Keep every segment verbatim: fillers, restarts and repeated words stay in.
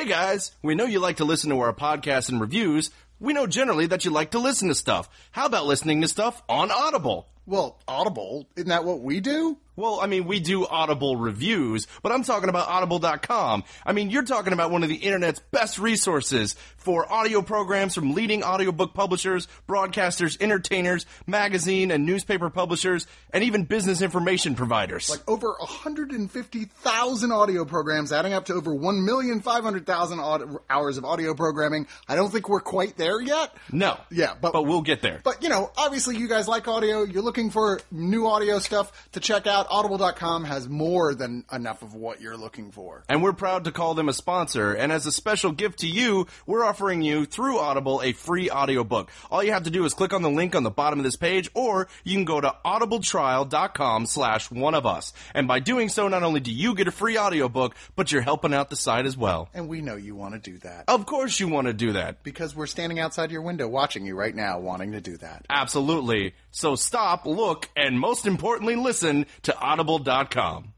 guys, we know you like to listen to our podcasts and reviews. We know generally that you like to listen to stuff. How about listening to stuff on Audible? Well, Audible, isn't that what we do? Well, I mean, we do Audible reviews, but I'm talking about audible dot com. I mean, you're talking about one of the internet's best resources for audio programs from leading audiobook publishers, broadcasters, entertainers, magazine and newspaper publishers, and even business information providers. Like over one hundred fifty thousand audio programs, adding up to over one million five hundred thousand hours of audio programming. I don't think we're quite there yet. No. Yeah, but, but we'll get there. But, you know, obviously you guys like audio. You're looking for new audio stuff to check out. audible dot com has more than enough of what you're looking for. And we're proud to call them a sponsor. And as a special gift to you, we're offering you, through Audible, a free audiobook. All you have to do is click on the link on the bottom of this page, or you can go to audibletrial.com slash one of us. And by doing so, not only do you get a free audiobook, but you're helping out the site as well. And we know you want to do that. Of course you want to do that. Because we're standing outside your window watching you right now wanting to do that. Absolutely. So stop, look, and most importantly, listen to audible dot com.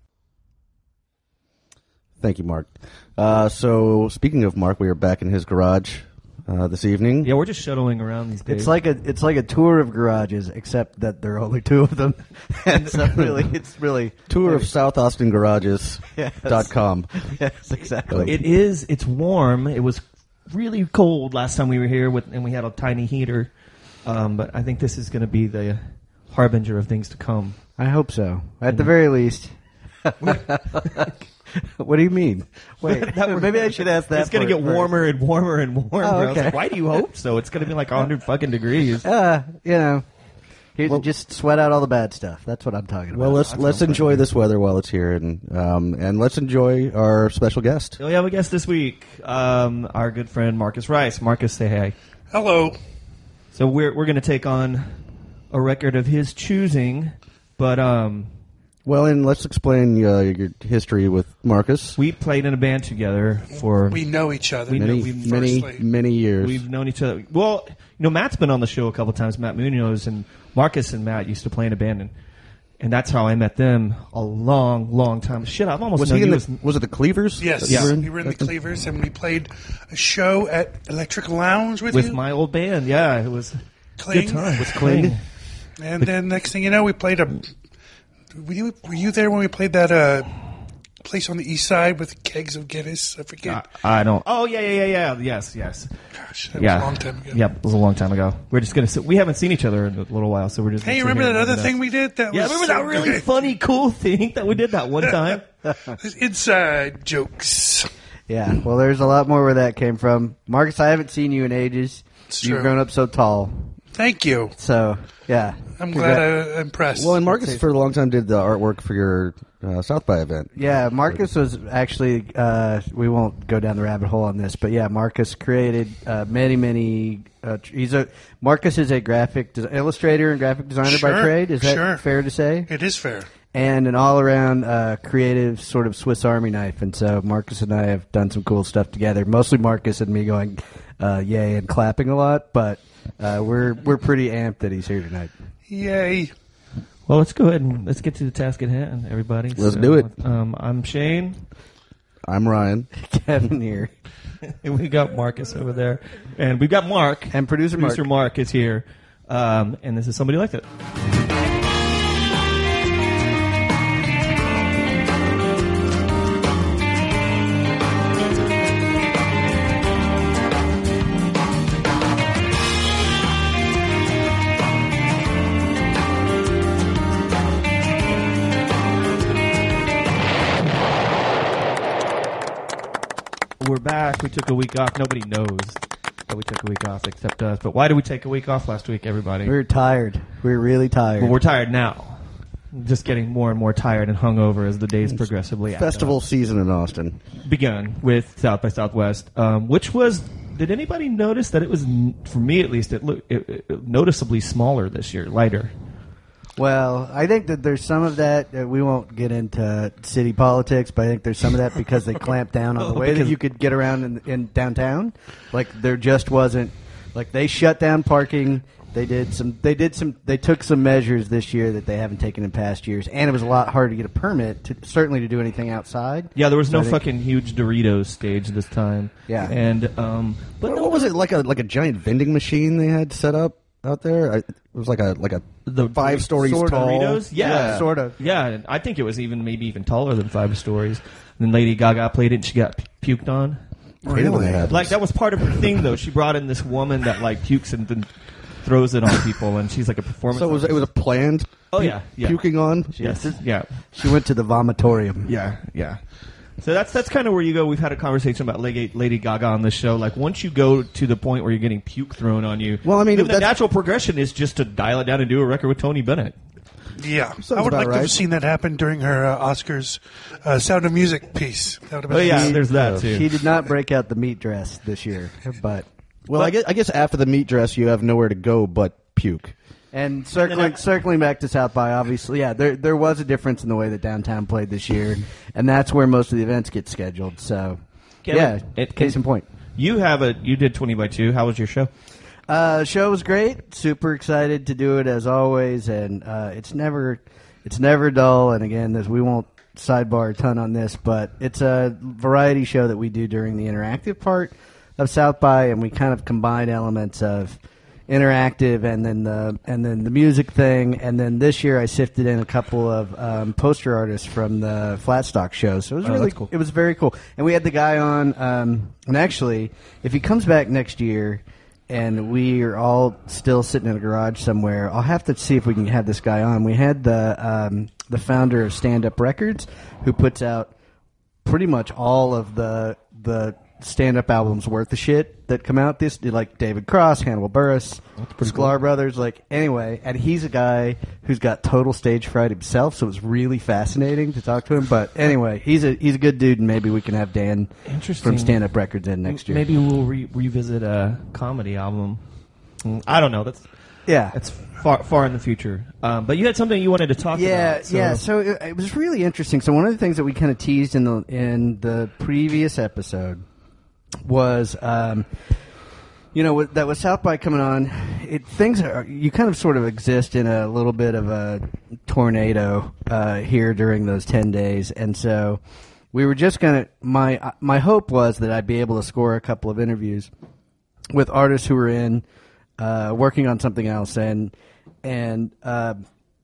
Thank you, Mark. Uh, so, speaking of Mark, we are back in his garage uh, this evening. Yeah, we're just shuttling around these days. It's like a it's like a tour of garages, except that there are only two of them, and so really, it's really Tour of South Austin Garages dot com. Yes, yes, exactly. It is. It's warm. It was really cold last time we were here, with, and we had a tiny heater. Um, but I think this is going to be the harbinger of things to come. I hope so. At the very least. What do you mean? Wait, maybe I should ask that. It's going to get warmer and warmer and warmer. Oh, okay. I was like, why do you hope so? It's going to be like one hundred fucking degrees. Uh, you know, here, well, just sweat out all the bad stuff. That's what I'm talking about. Well, let's let's enjoy this weather while it's here, and um, and let's enjoy our special guest. So we have a guest this week, um, our good friend Marcus Rice. Marcus, say hey. Hello. So we're we're going to take on a record of his choosing, but um. Well, and let's explain uh, your history with Marcus. We played in a band together for... We know each other. We many, know, we've, many, firstly. many years. We've known each other. Well, you know, Matt's been on the show a couple times, Matt Munoz, and Marcus and Matt used to play in a band, and, and that's how I met them a long, long time. Shit, I've almost was known he in you the, as... Was it the Cleavers? Yes, yeah. we were in the Cleavers, and we played a show at Electric Lounge with, with you. my old band. Yeah, it was Cling. a good time. It was Cling. And then next thing you know, we played a... Were you, were you there when we played that uh, place on the east side with kegs of Guinness? I forget. I, I don't... Oh, yeah, yeah, yeah, yeah. Yes, yes. Gosh, that yeah. was a long time ago. Yeah, it was a long time ago. We're just going to sit... We haven't seen each other in a little while, so we're just... Hey, you gonna sit remember here that and other remember thing we did? That Yeah, was remember so that really good. funny, cool thing that we did that one time? Inside jokes. Yeah, well, there's a lot more where that came from. Marcus, I haven't seen you in ages. It's You've true. grown up so tall. Thank you. So, yeah. I'm glad I'm impressed. Well, and Marcus for a long time did the artwork for your uh, South by event. Yeah, Marcus was actually, uh, we won't go down the rabbit hole on this, but yeah, Marcus created uh, many, many, uh, he's a, Marcus is a graphic des- illustrator and graphic designer Sure, by trade. Is that sure. fair to say? It is fair. And an all-around uh, creative sort of Swiss Army knife. And so Marcus and I have done some cool stuff together. Mostly Marcus and me going uh, yay and clapping a lot, but uh, we're we're pretty amped that he's here tonight. Yay. Well, let's go ahead and let's get to the task at hand, everybody. Let's So, do it. Um, I'm Shane. I'm Ryan. Kevin here. And we got Marcus over there. And we've got Mark. And producer Mark. Producer Mark is here. Um, and this is Somebody Like It. We're back. We took a week off. Nobody knows that we took a week off except us. But why did we take a week off last week, everybody? We were tired. We were really tired. Well, we're tired now. Just getting more and more tired and hungover as the days progressively add Festival up. season in Austin. Begun with South by Southwest, um, which was. Did anybody notice that it was, for me at least, it looked it, it, noticeably smaller this year, lighter? Well, I think that there's some of that. Uh, we won't get into city politics, but I think there's some of that because they clamped down on the Oh, way that because- you could get around in, in downtown. Like there just wasn't. Like they shut down parking They did some. They did some. They took some measures this year that they haven't taken in past years, and it was a lot harder to get a permit, to, certainly to do anything outside. Yeah, there was So no I think- fucking huge Doritos stage this time. Yeah. and um, but What, no, what was it like a like a giant vending machine they had set up out there? I, it was like a like a The five stories sort of tall. Doritos? Yeah. sort of. Yeah, and I think it was even maybe even taller than five stories. And then Lady Gaga played it, and she got pu- puked on. Really? Like that was part of her thing, though. She brought in this woman that like pukes and then throws it on people, and she's like a performance. So it was it was a planned. Oh, pu- yeah, yeah. puking on. Yes, yeah, She went to the vomitorium. yeah, yeah. So that's that's kind of where you go. We've had a conversation about Lady, Lady Gaga on this show. Like once you go to the point where you're getting puke thrown on you, Well, I mean, then the that's- natural progression is just to dial it down and do a record with Tony Bennett. Yeah, Sounds I would about like to right. have seen that happen during her uh, Oscars uh, Sound of Music piece. That would have been Oh yeah, nice. there's that too. She did not break out the meat dress this year, but Well, I guess I guess after the meat dress, you have nowhere to go but puke. and circling And then I- circling back to South by, obviously, yeah, there there was a difference in the way that downtown played this year, and that's where most of the events get scheduled. So, Kevin, yeah, it- case in point. You have a you did twenty by two. How was your show? Uh, show was great. Super excited to do it as always, and uh, it's never it's never dull. And again, this, we won't sidebar a ton on this, but it's a variety show that we do during the interactive part of South by, and we kind of combine elements of interactive and then the and then the music thing. And then this year, I sifted in a couple of um, poster artists from the Flatstock show, so it was Oh, really that's cool. It was very cool, and we had the guy on. Um, and actually, if he comes back next year, and we are all still sitting in a garage somewhere, I'll have to see if we can have this guy on. We had the um, the founder of Stand Up Records, who puts out pretty much all of the the stand up albums worth of shit that come out. This like David Cross, Hannibal Buress, Sklar Brothers. Like anyway, and he's a guy who's got total stage fright himself, so it was really fascinating to talk to him. But anyway, he's a he's a good dude, and maybe we can have Dan Interesting. from Stand Up Records in next year. Maybe we'll re- revisit a comedy album. Mm, I don't know. That's yeah, that's far far in the future. Um, but you had something you wanted to talk yeah, about. so- yeah. So it, it was really interesting. So one of the things that we kind of teased in the in the previous episode was, um, you know, with, that with South by coming on, it things are you kind of sort of exist in a little bit of a tornado uh, here during those ten days, and so we were just gonna. My my hope was that I'd be able to score a couple of interviews with artists who were in uh, working on something else, and and uh,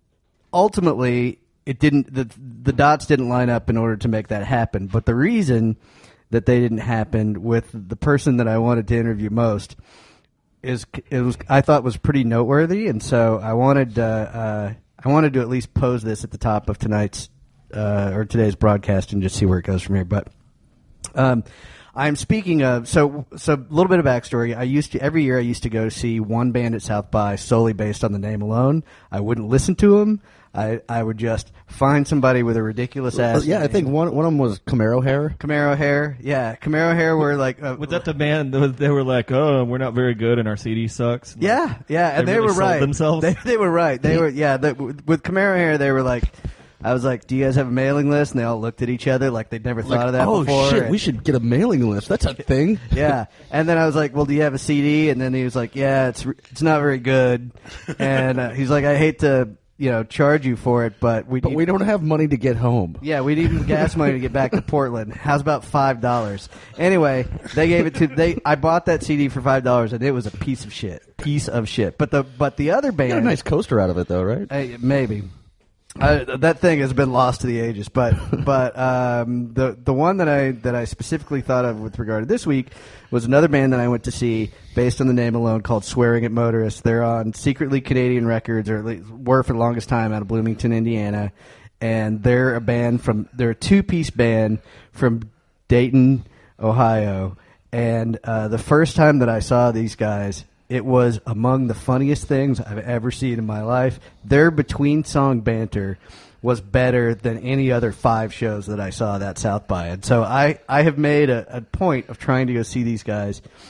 ultimately it didn't. The the dots didn't line up in order to make that happen. But the reason that they didn't happen with the person that I wanted to interview most is it was I thought was pretty noteworthy, and so I wanted uh, uh, I wanted to at least pose this at the top of tonight's uh, or today's broadcast and just see where it goes from here. But um, I'm speaking of so so a little bit of backstory. I used to every year I used to go see one band at South by solely based on the name alone. I wouldn't listen to them. I, I would just find somebody with a ridiculous ass. Yeah, I think one one of them was Camaro hair. Camaro hair. Yeah, Camaro hair were like uh, Was that the band? that They were like, "Oh, we're not very good, and our C D sucks." Like, Yeah, yeah, and They they, really were sold right. themselves? They, they were right. They were yeah. They, with Camaro hair, they were like, I was like, "Do you guys have a mailing list?" And they all looked at each other like they'd never thought of that oh before. shit, And- we should get a mailing list. That's a thing. yeah, and then I was like, "Well, do you have a C D?" And then he was like, "Yeah, it's it's not very good." And uh, he's like, "I hate to you know charge you for it, but we But need- we don't have money to get home. Yeah, we need gas money to get back to Portland. How's about five dollars? Anyway, they gave it to they. I bought that C D for five dollars, and it was a piece of shit. Piece of shit. But the but the other You got a band, nice coaster out of it, though, right? uh, maybe. Uh, that thing has been lost to the ages, but but um, the the one that I that I specifically thought of with regard to this week was another band that I went to see based on the name alone called Swearing at Motorists. They're on secretly Canadian Records, or at least were for the longest time out of Bloomington, Indiana, and they're a band from they're a two piece band from Dayton, Ohio. And uh, the first time that I saw these guys, it was among the funniest things I've ever seen in my life. Their between song banter was better than any other five shows that I saw that South by. And so I, I have made a, a point of trying to go see these guys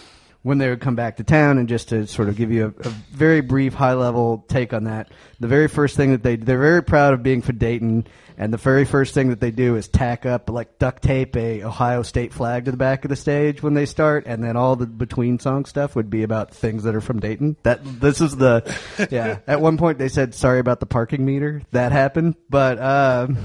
when they would come back to town, and just to sort of give you a, a very brief, high-level take on that, the very first thing that they they're very proud of being from Dayton, and the very first thing that they do is tack up, like duct tape, a Ohio State flag to the back of the stage when they start, and then all the between song stuff would be about things that are from Dayton. That this is the yeah. At one point they said sorry about the parking meter. That happened, but um,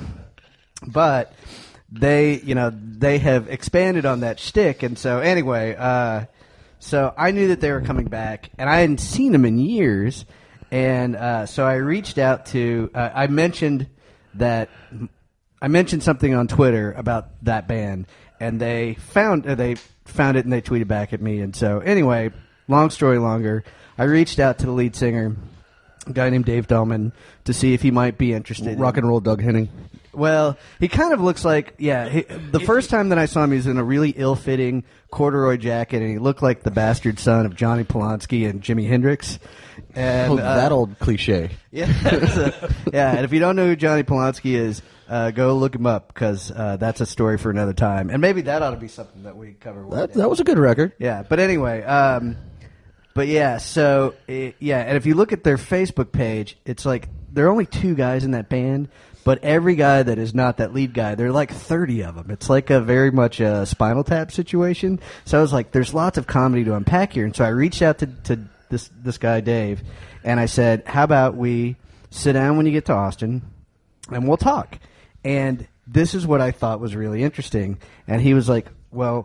but they you know they have expanded on that shtick, and so anyway. Uh, So I knew that they were coming back, and I hadn't seen them in years, and uh, so I reached out to. Uh, I mentioned that I mentioned something on Twitter about that band, and they found uh, they found it and they tweeted back at me. And so anyway, long story longer, I reached out to the lead singer, a guy named Dave Dahlman, to see if he might be interested. Rock and roll Doug Henning. Well, he kind of looks like, yeah, he, the first time that I saw him, he was in a really ill-fitting corduroy jacket, and he looked like the bastard son of Johnny Polanski and Jimi Hendrix. And, Oh, uh, that old cliche. Yeah, so, yeah, and if you don't know who Johnny Polanski is, uh, go look him up, because uh, that's a story for another time. And maybe that ought to be something that we cover one That, day. that was a good record. Yeah, but anyway, um, but yeah, so, it, yeah, and if you look at their Facebook page, it's like, there are only two guys in that band, but every guy that is not that lead guy, there are like thirty of them. It's like a very much a Spinal Tap situation. So I was like, there's lots of comedy to unpack here. And so I reached out to, to this this guy, Dave, and I said, how about we sit down when you get to Austin, and we'll talk. And this is what I thought was really interesting. And he was like, well,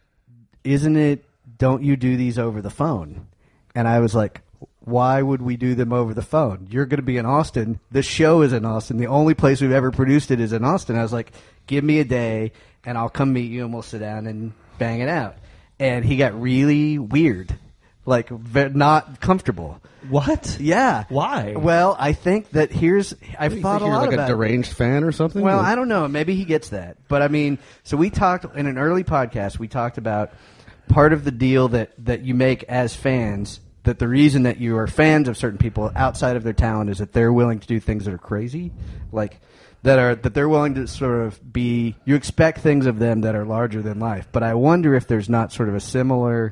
isn't it, don't you do these over the phone? And I was like, why would we do them over the phone? You're going to be in Austin. The show is in Austin. The only place we've ever produced it is in Austin. I was like, give me a day, and I'll come meet you, and we'll sit down and bang it out. And he got really weird, like ve- not comfortable. What? Yeah. Why? Well, I think that here's I've You thought think a you're lot like about a it. deranged fan or something? Well, Or- I don't know. Maybe he gets that. But I mean, so we talked in an early podcast, we talked about part of the deal that, that you make as fans, that the reason that you are fans of certain people outside of their talent is that they're willing to do things that are crazy, like that are that they're willing to sort of be. You expect things of them that are larger than life. But I wonder if there's not sort of a similar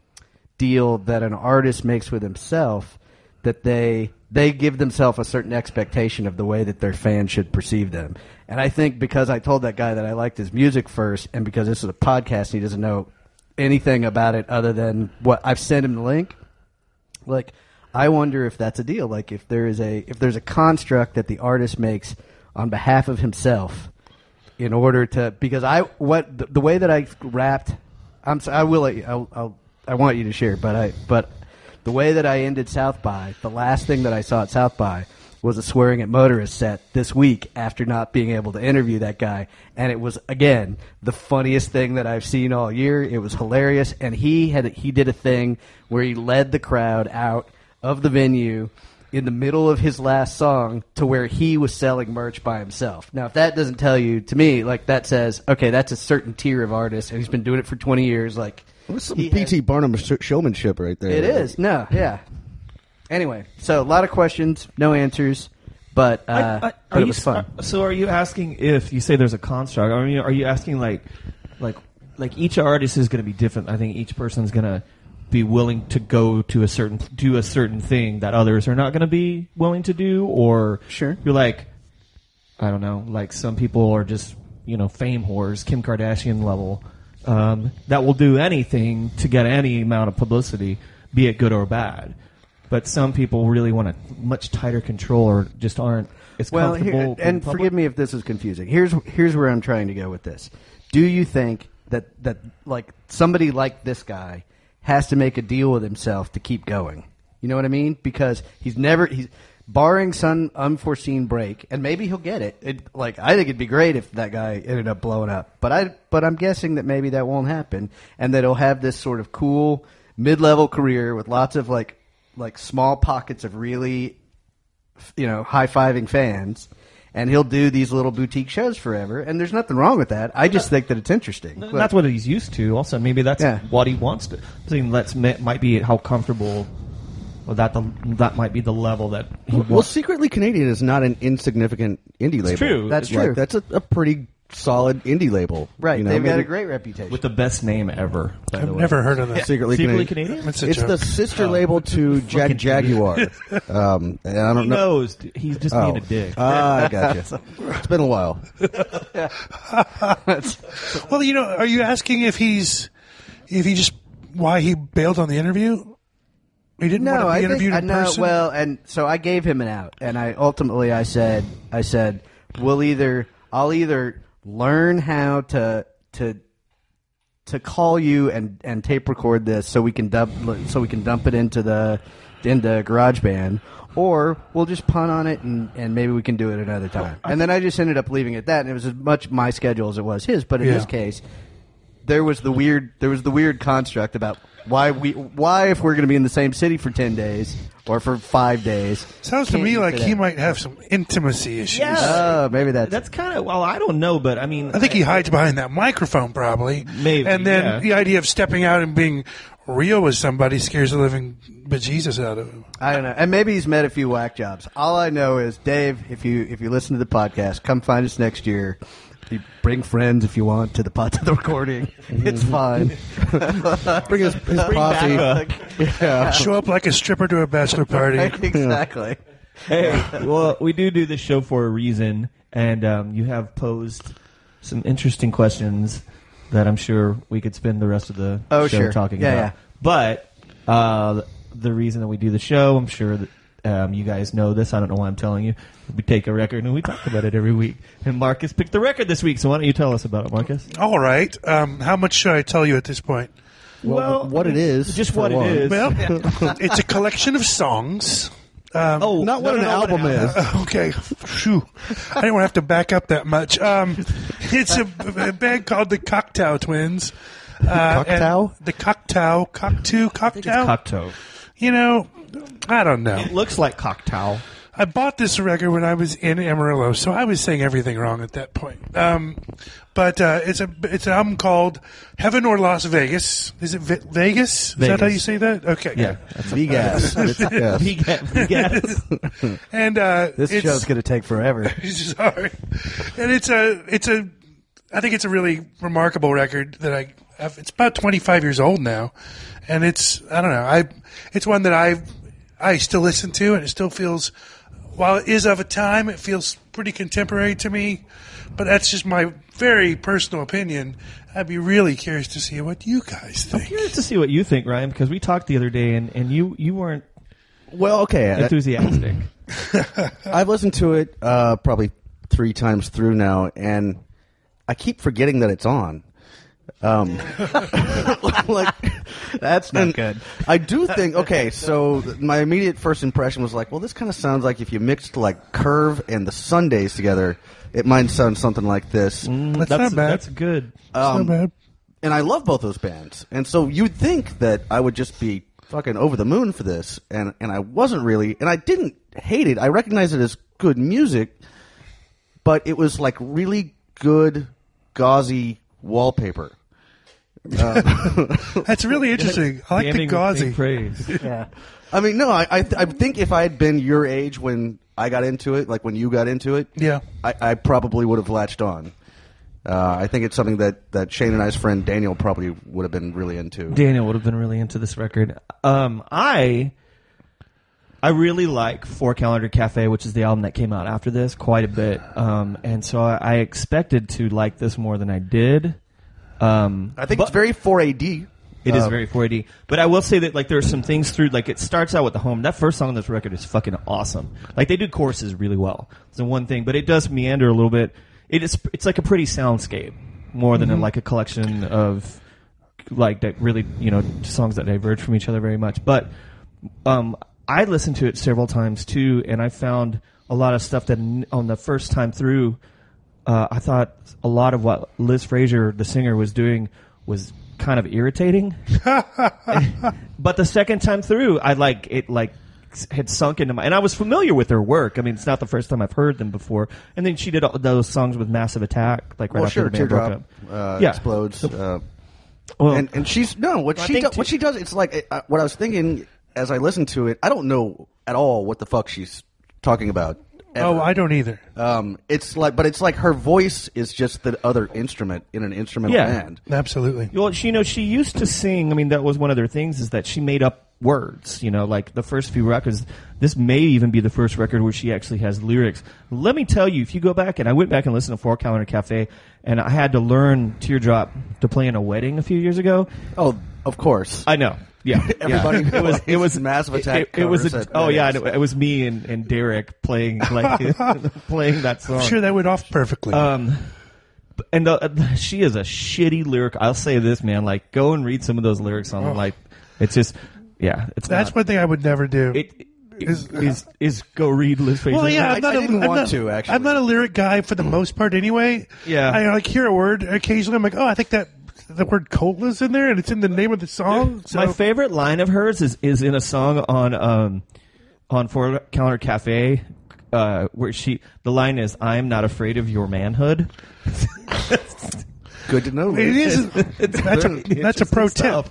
deal that an artist makes with himself, that they they give themselves a certain expectation of the way that their fans should perceive them. And I think because I told that guy that I liked his music first, and because this is a podcast and he doesn't know anything about it other than what I've sent him the link. Like, I wonder if that's a deal. Like, if there is a if there's a construct that the artist makes on behalf of himself, in order to because I what the, the way that I rapped, I'm so, I will let you, I'll, I'll I want you to share, but I but the way that I ended South by, the last thing that I saw at South by was a Swearing at Motorists set this week after not being able to interview that guy, and it was again the funniest thing that I've seen all year. It was hilarious, and he had he did a thing where he led the crowd out of the venue in the middle of his last song to where he was selling merch by himself. Now, if that doesn't tell you, to me, like that says, okay, that's a certain tier of artist, and he's been doing it for twenty years. Like, That's some he P has- T Barnum sh- showmanship right there. It is. No, yeah. Anyway, so a lot of questions, no answers, but uh, I- I- but are it you was s- fun. are- So, are you asking if you say there's a construct? I mean, are you asking like, like, like each artist is going to be different? I think each person is going to be willing to go to a certain do a certain thing that others are not going to be willing to do, or Sure. you're like, I don't know, like some people are just you know fame whores, Kim Kardashian level, um, that will do anything to get any amount of publicity, be it good or bad. But some people really want a much tighter control, or just aren't as Well, comfortable. here, in and public. forgive me if this is confusing. Here's here's where I'm trying to go with this. Do you think that that like somebody like this guy has to make a deal with himself to keep going? You know what I mean? Because he's never he's barring some unforeseen break, and maybe he'll get it. it. Like I think it'd be great if that guy ended up blowing up, but I but I'm guessing that maybe that won't happen, and that he'll have this sort of cool mid-level career with lots of like like small pockets of really, you know, high-fiving fans, and he'll do these little boutique shows forever, and there's nothing wrong with that. I just think that it's interesting. And that's what he's used to. Also, maybe that's Yeah. what he wants to. I think that's might be how comfortable. Well, that the, that might be the level that he Well, wants. Secretly Canadian is not an insignificant indie label. true. That's Like, true. that's a, a pretty solid indie label. Right. You know, They've got maybe- a great reputation. With the best name ever. By the I've way. never heard of that. Secretly, Secretly Canadian. Canadian? That's a It's joke. the sister label to Jag Fucking Jaguar. um, and I don't He know. knows. He's just being a dick. Ah, I gotcha. It's been a while. Well, you know, are you asking if he's if he just why he bailed on the interview? He didn't No, want to be I think interviewed I in know. person. Well, and so I gave him an out, and I ultimately I said I said we'll either I'll either learn how to to to call you and, and tape record this so we can dump so we can dump it into the into GarageBand, or we'll just punt on it and, and maybe we can do it another time. And then I just ended up leaving it at that, and it was as much my schedule as it was his. But in Yeah. this case, there was the weird there was the weird construct about why we why if we're going to be in the same city for ten days or for five days. Sounds to can't me you like fit he in? might have some intimacy issues. Yeah. Oh, maybe that's, That's kind of, well, I don't know, but I mean. I think he hides behind that microphone probably. Maybe, And then yeah. the idea of stepping out and being real with somebody scares the living bejesus out of him. I don't know, and maybe he's met a few whack jobs. All I know is, Dave, if you if you listen to the podcast, come find us next year. You bring friends if you want to the pot to the recording. It's fine. Bring his, his coffee. Yeah, Show up like a stripper to a bachelor party. exactly. Hey, well, we do do this show for a reason, and um, you have posed some interesting questions that I'm sure we could spend the rest of the Oh, show sure. talking Yeah, about. yeah. But uh, the reason that we do the show, I'm sure that um, you guys know this. I don't know why I'm telling you. We take a record and we talk about it every week. And Marcus picked the record this week, so why don't you tell us about it, Marcus? All right. Um, how much should I tell you at this point? Well, what it is. Just for what one. it is. Well, it's a collection of songs. Um, oh, Not what no, an no, no, album what an is. Uh, okay, Phew. I didn't want to have to back up that much. Um, it's a, a band called the Cocktail Twins. Uh, Cocktail? and The Cocktail, Cocktail, Cocktail. Cocktail. You know, I don't know. It looks like cocktail. I bought this record when I was in Amarillo, so I was saying everything wrong at that point. Um, but uh, it's a it's an album called Heaven or Las Vegas. Is it Ve- Vegas? Is that how you say that? Okay. Yeah. Vegas. It's- yes. We get, we get And uh, This it's, show's going to take forever. Sorry. And it's a, it's a, I think it's a really remarkable record that I, I've, it's about twenty-five years old now. And it's, I don't know, I, it's one that I, I still listen to and it still feels, while it is of a time, it feels pretty contemporary to me. But that's just my very personal opinion. I'd be really curious to see what you guys I'm think. curious to see what you think, Ryan, because we talked the other day and, and you, you weren't Well, okay. I- enthusiastic. I've listened to it uh, probably three times through now, and I keep forgetting that it's on. Um, like That's not and good. I do think okay. So th- my immediate first impression was like, well, this kind of sounds like if you mixed like Curve and the Sundays together, it might sound something like this. That's, that's not bad. That's good. That's Um, not bad. And I love both those bands, and so you'd think that I would just be fucking over the moon for this, and and I wasn't really, and I didn't hate it. I recognized it as good music, but it was like really good gauzy wallpaper. That's really interesting. I like the Damning with gauzy. big praise. Yeah. I mean, no, I I, th- I think if I had been your age when I got into it, like when you got into it, Yeah. I, I probably would have latched on. Uh, I think it's something that, that Shane and I's friend Daniel probably would have been really into. Daniel would have been really into this record. Um, I I really like Four Calendar Cafe, which is the album that came out after this, quite a bit. Um, and so I, I expected to like this more than I did. Um, I think but it's very four A D. It is Uh, very four D. But I will say that like there are some things through like it starts out with the home. That first song on this record is fucking awesome. Like they do choruses really well. It's the one thing, but it does meander a little bit. It is it's like a pretty soundscape more than a, like a collection of like that really, you know, songs that diverge from each other very much. But um I listened to it several times too, and I found a lot of stuff that n- on the first time through uh, I thought a lot of what Liz Fraser, the singer, was doing was kind of irritating. But the second time through, I like it like s- had sunk into my, and I was familiar with her work. I mean, it's not the first time I've heard them before. And then she did all those songs with Massive Attack, like right Well, after sure, the band broke Teardrop up. uh, Yeah. explodes. Uh, Well, and and she's no what I she think do, too- what she does. It's like uh, what I was thinking as I listened to it. I don't know at all what the fuck she's talking about ever. Oh, I don't either. Um, it's like, but it's like her voice is just the other instrument in an instrumental Yeah. band. Absolutely. Well, she, you know, she used to sing. I mean, that was one of their things is that she made up words. You know, like the first few records. This may even be the first record where she actually has lyrics. Let me tell you, if you go back, and I went back and listened to Four Calendar Cafe, and I had to learn Teardrop to play in a wedding a few years ago. Oh, of course. I know. Yeah, Everybody yeah. It was. It was Massive Attack It, it was. covers A, at oh yeah, weddings. it, it was me and, and Derek playing like playing that song. I'm sure that went off perfectly. Um, and uh, she is a shitty lyric. I'll say this, man. Like, go and read some of those lyrics on. Oh. Like, it's just, yeah, it's. That's not, one thing I would never do. It, Is- is, is is go read Liz Fraser. well, yeah, I- I'm not I a- didn't I'm want not- to, actually. I'm not a lyric guy for the most part anyway. Yeah. I like hear a word occasionally. I'm like, oh, I think that the word cola's in there and it's in the name of the song. So My favorite line of hers is, is in a song on um on Four Calendar Cafe, uh, where she the line is "I'm not afraid of your manhood." Good to know. it is. That's a, that's a pro tip. Stuff.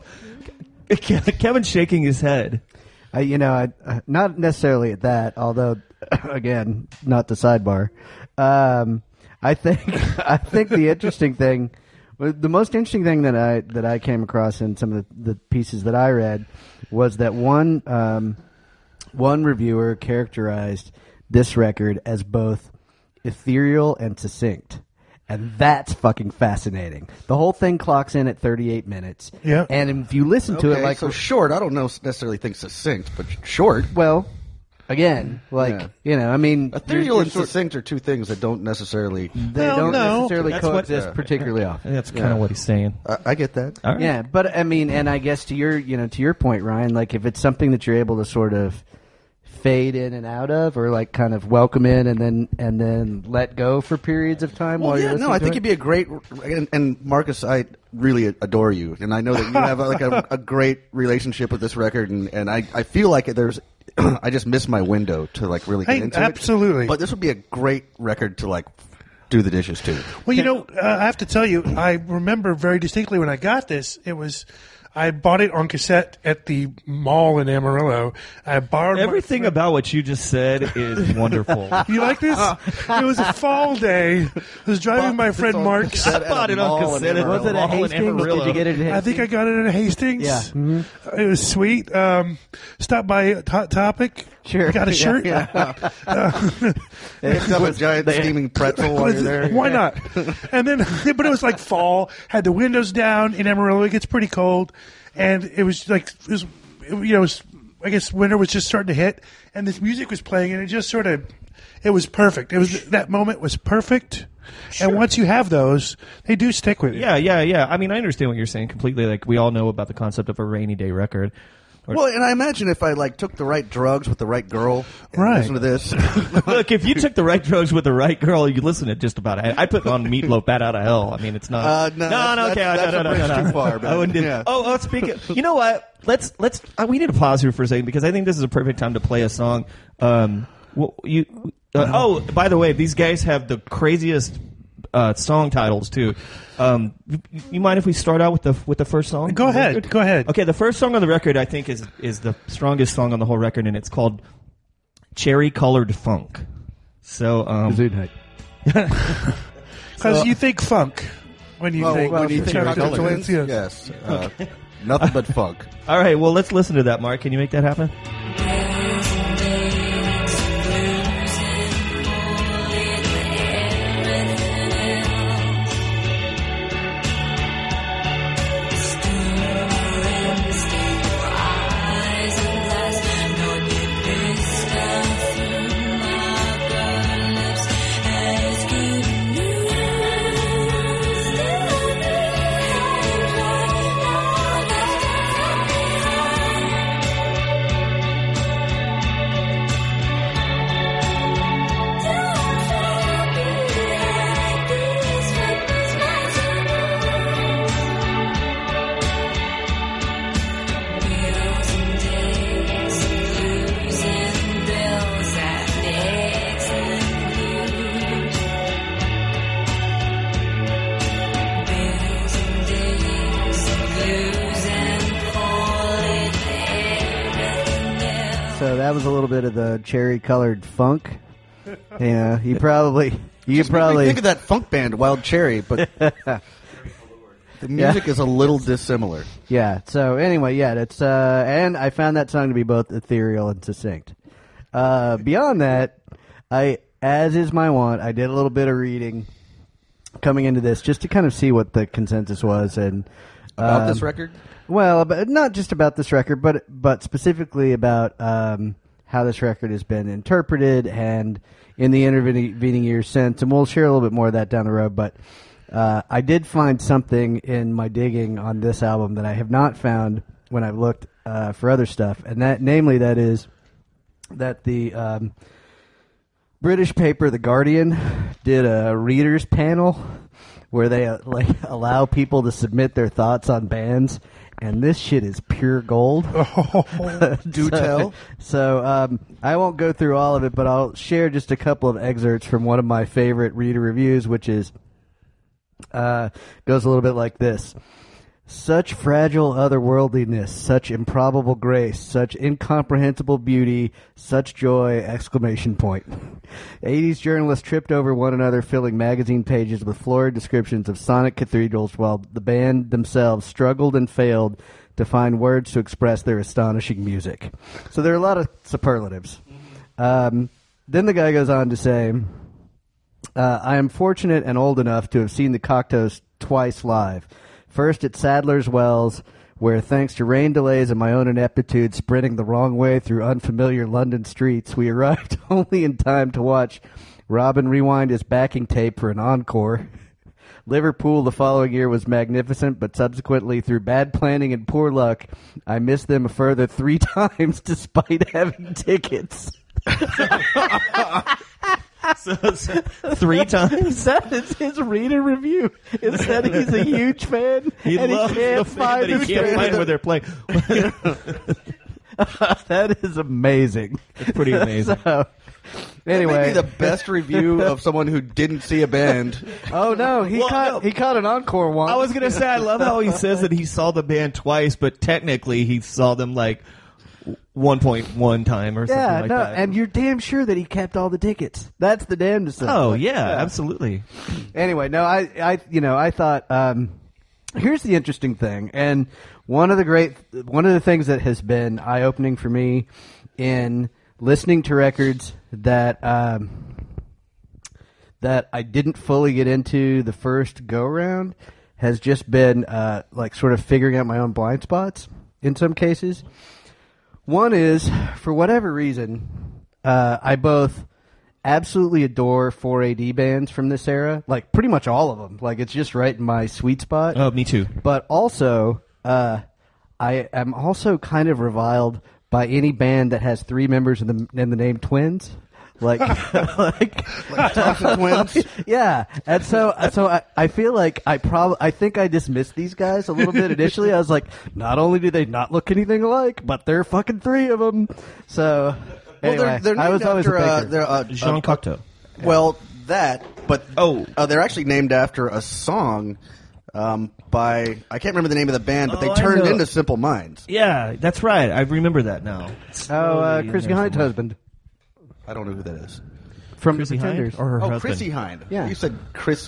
Kevin's shaking his head. I, you know, I, uh, not necessarily at that. Although, again, not the sidebar. Um, I think I think the interesting thing, well, the most interesting thing that I that I came across in some of the, the pieces that I read was that one um, one reviewer characterized this record as both ethereal and succinct. And that's fucking fascinating. The whole thing clocks in at thirty-eight minutes. Yeah. And if you listen to Okay, it like so short. I don't know necessarily think succinct, but short. well, again, like, Yeah. you know, I mean, Ethereal you're- and succinct are two things that don't necessually. they Well, don't no. necessarily That's what- coexist yeah. particularly often. That's kind of what he's saying. I, I get that. All right. Yeah, but I mean, and I guess to your, you know, to your point, Ryan, like if it's something that you're able to sort of fade in and out of, or like kind of welcome in and then and then let go for periods of time Well, while yeah, you're listening no, I to think it? it'd be a great. And, and Marcus, I really adore you, and I know that you have like a, a great relationship with this record, and, and I, I feel like there's. I just missed my window to like really get Hey, into absolutely. it. But this would be a great record to like do the dishes to. Well, you know, uh, I have to tell you, I remember very distinctly when I got this. It was, I bought it on cassette at the mall in Amarillo. I borrowed my Everything friend- about what you just said is wonderful. You like this? It was a fall day. I was driving my friend on Mark's. cassette I bought at it a on mall in cassette at Amarillo. Was it a Mall in Hastings? Amarillo. Did you get it at I think I got it at Hastings. Yeah. Mm-hmm. It was sweet. Um, stopped by Hot Topic. Sure. Got a Yeah, shirt. yeah. Picked up a giant steaming pretzel while you're there. Why not? And then, but it was like fall. Had the windows down in Amarillo. It gets pretty cold, and it was like it was, you know, it was, I guess winter was just starting to hit, and this music was playing, and it just sort of, it was perfect. It was that moment was perfect, and once you have those, they do stick with you. Yeah, yeah, yeah. I mean, I understand what you're saying completely. Like, we all know about the concept of a rainy day record. Or- Well, and I imagine if I like took the right drugs with the right girl, and Right. listen to this. Look, if you took the right drugs with the right girl, you listen to just about it. I put on Meatloaf, Bat Out of Hell. I mean, it's not. Uh, no, that's- no, okay, that's- no, that's no, a no, bridge no, no. too far, man. I wouldn't do- Yeah. Oh, oh, speaking. You know what? Let's let's. Uh, we need to pause here for a second because I think this is a perfect time to play a song. Um, well, you. Uh, oh, by the way, these guys have the craziest uh, song titles too. Um, you, you mind if we start out with the with the first song? Go on the ahead. record? Go ahead. Okay, the first song on the record I think is is the strongest song on the whole record, and it's called Cherry Colored Funk. So, um, Gesundheit. Because you think funk when you Well, think when you think Cherry Rocket Colored. Twins, Yes. yes, uh, nothing but funk. all right, well, let's listen to that, Mark. Can you make that happen? So that was a little bit of the cherry colored funk. Yeah, you probably you Just probably make me think of that funk band, Wild Cherry, but the music is a little dissimilar. Yeah. So anyway, yeah, it's uh, and I found that song to be both ethereal and succinct. Uh, beyond that, I, as is my wont, I did a little bit of reading coming into this just to kind of see what the consensus was and About um, this record? Well, but not just about this record, but but specifically about um, how this record has been interpreted and in the intervening years since. And we'll share a little bit more of that down the road. But uh, I did find something in my digging on this album that I have not found when I've looked uh, for other stuff, and that, namely, that is that the um, British paper The Guardian did a readers panel where they uh, like allow people to submit their thoughts on bands, and this shit is pure gold. Do tell. So um, I won't go through all of it, but I'll share just a couple of excerpts from one of my favorite reader reviews, which is uh, goes a little bit like this. Such fragile otherworldliness, such improbable grace, such incomprehensible beauty, such joy, exclamation point. eighties journalists tripped over one another, filling magazine pages with florid descriptions of sonic cathedrals, while the band themselves struggled and failed to find words to express their astonishing music. So there are a lot of superlatives. Um, then the guy goes on to say, uh, I am fortunate and old enough to have seen the Cocteaus twice live. First at Sadler's Wells, where thanks to rain delays and my own ineptitude sprinting the wrong way through unfamiliar London streets, we arrived only in time to watch Robin rewind his backing tape for an encore. Liverpool the following year was magnificent, but subsequently, through bad planning and poor luck, I missed them a further three times despite having tickets. So, so, three times? That is his reader review. It said he's a huge fan, He and loves he can't the fan, find but he his can't fan. find where they're playing. That is amazing. It's pretty amazing. So, anyway, Maybe the best review of someone who didn't see a band. oh no, he Well, caught no. he caught an encore one. I was gonna say, I love how he says that he saw the band twice, but technically he saw them like one point one time or something yeah, like no, that. and you're damn sure that he kept all the tickets. That's the damnedest thing. oh Like, yeah, absolutely. Anyway, no, I, I, you know, I thought, um, here's the interesting thing, and one of the great, one of the things that has been eye-opening for me in listening to records that, um, that I didn't fully get into the first go-round has just been, uh, like sort of figuring out my own blind spots in some cases. One is, for whatever reason, uh, I both absolutely adore four A D bands from this era, like pretty much all of them. Like it's just right in my sweet spot. Oh, me too. But also, uh, I am also kind of reviled by any band that has three members in the in the name Twins. Like, like, Like Thompson Twins. yeah. And so, so I, I feel like I probably, I think I dismissed these guys a little bit initially. I was like, not only do they not look anything alike, but there are fucking three of them. So, anyway, well, they're, they're I was named always after, a uh, baker. they're, uh, Jean uh, Cocteau. Well, that, but Oh. uh, they're actually named after a song um, by, I can't remember the name of the band, but Oh, they I turned know. into Simple Minds. Yeah, that's right. I remember that now. oh, uh, Totally Chrissy in there Hind's somewhere. husband I don't know who that is. from Chrissy the Hind Pretenders. or her Oh, husband? Chrissy Hind. Yeah. You said Chris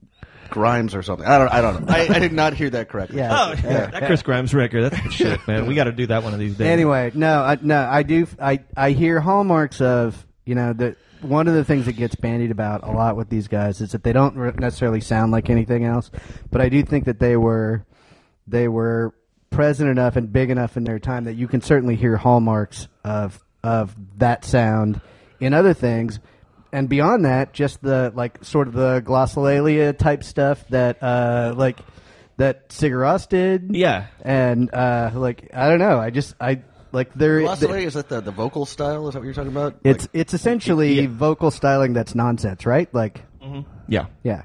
Grimes or something. I don't. I don't know. I, I did not hear that correctly. Yeah. Oh, yeah. That Chris Grimes record. That's the shit, man. We got to do that one of these days. Anyway, no, I, no, I do. I I hear hallmarks of you know that one of the things that gets bandied about a lot with these guys is that they don't re- necessarily sound like anything else, but I do think that they were they were present enough and big enough in their time that you can certainly hear hallmarks of of that sound in other things. And beyond that, just the like sort of the glossolalia type stuff that uh, like that Sigur Rós did. Yeah. And uh, like I don't know, I just I like there. Glossolalia, is that the, the vocal style? Is that what you're talking about? It's Like, it's essentially Yeah. vocal styling that's nonsense, right? Like Yeah. yeah,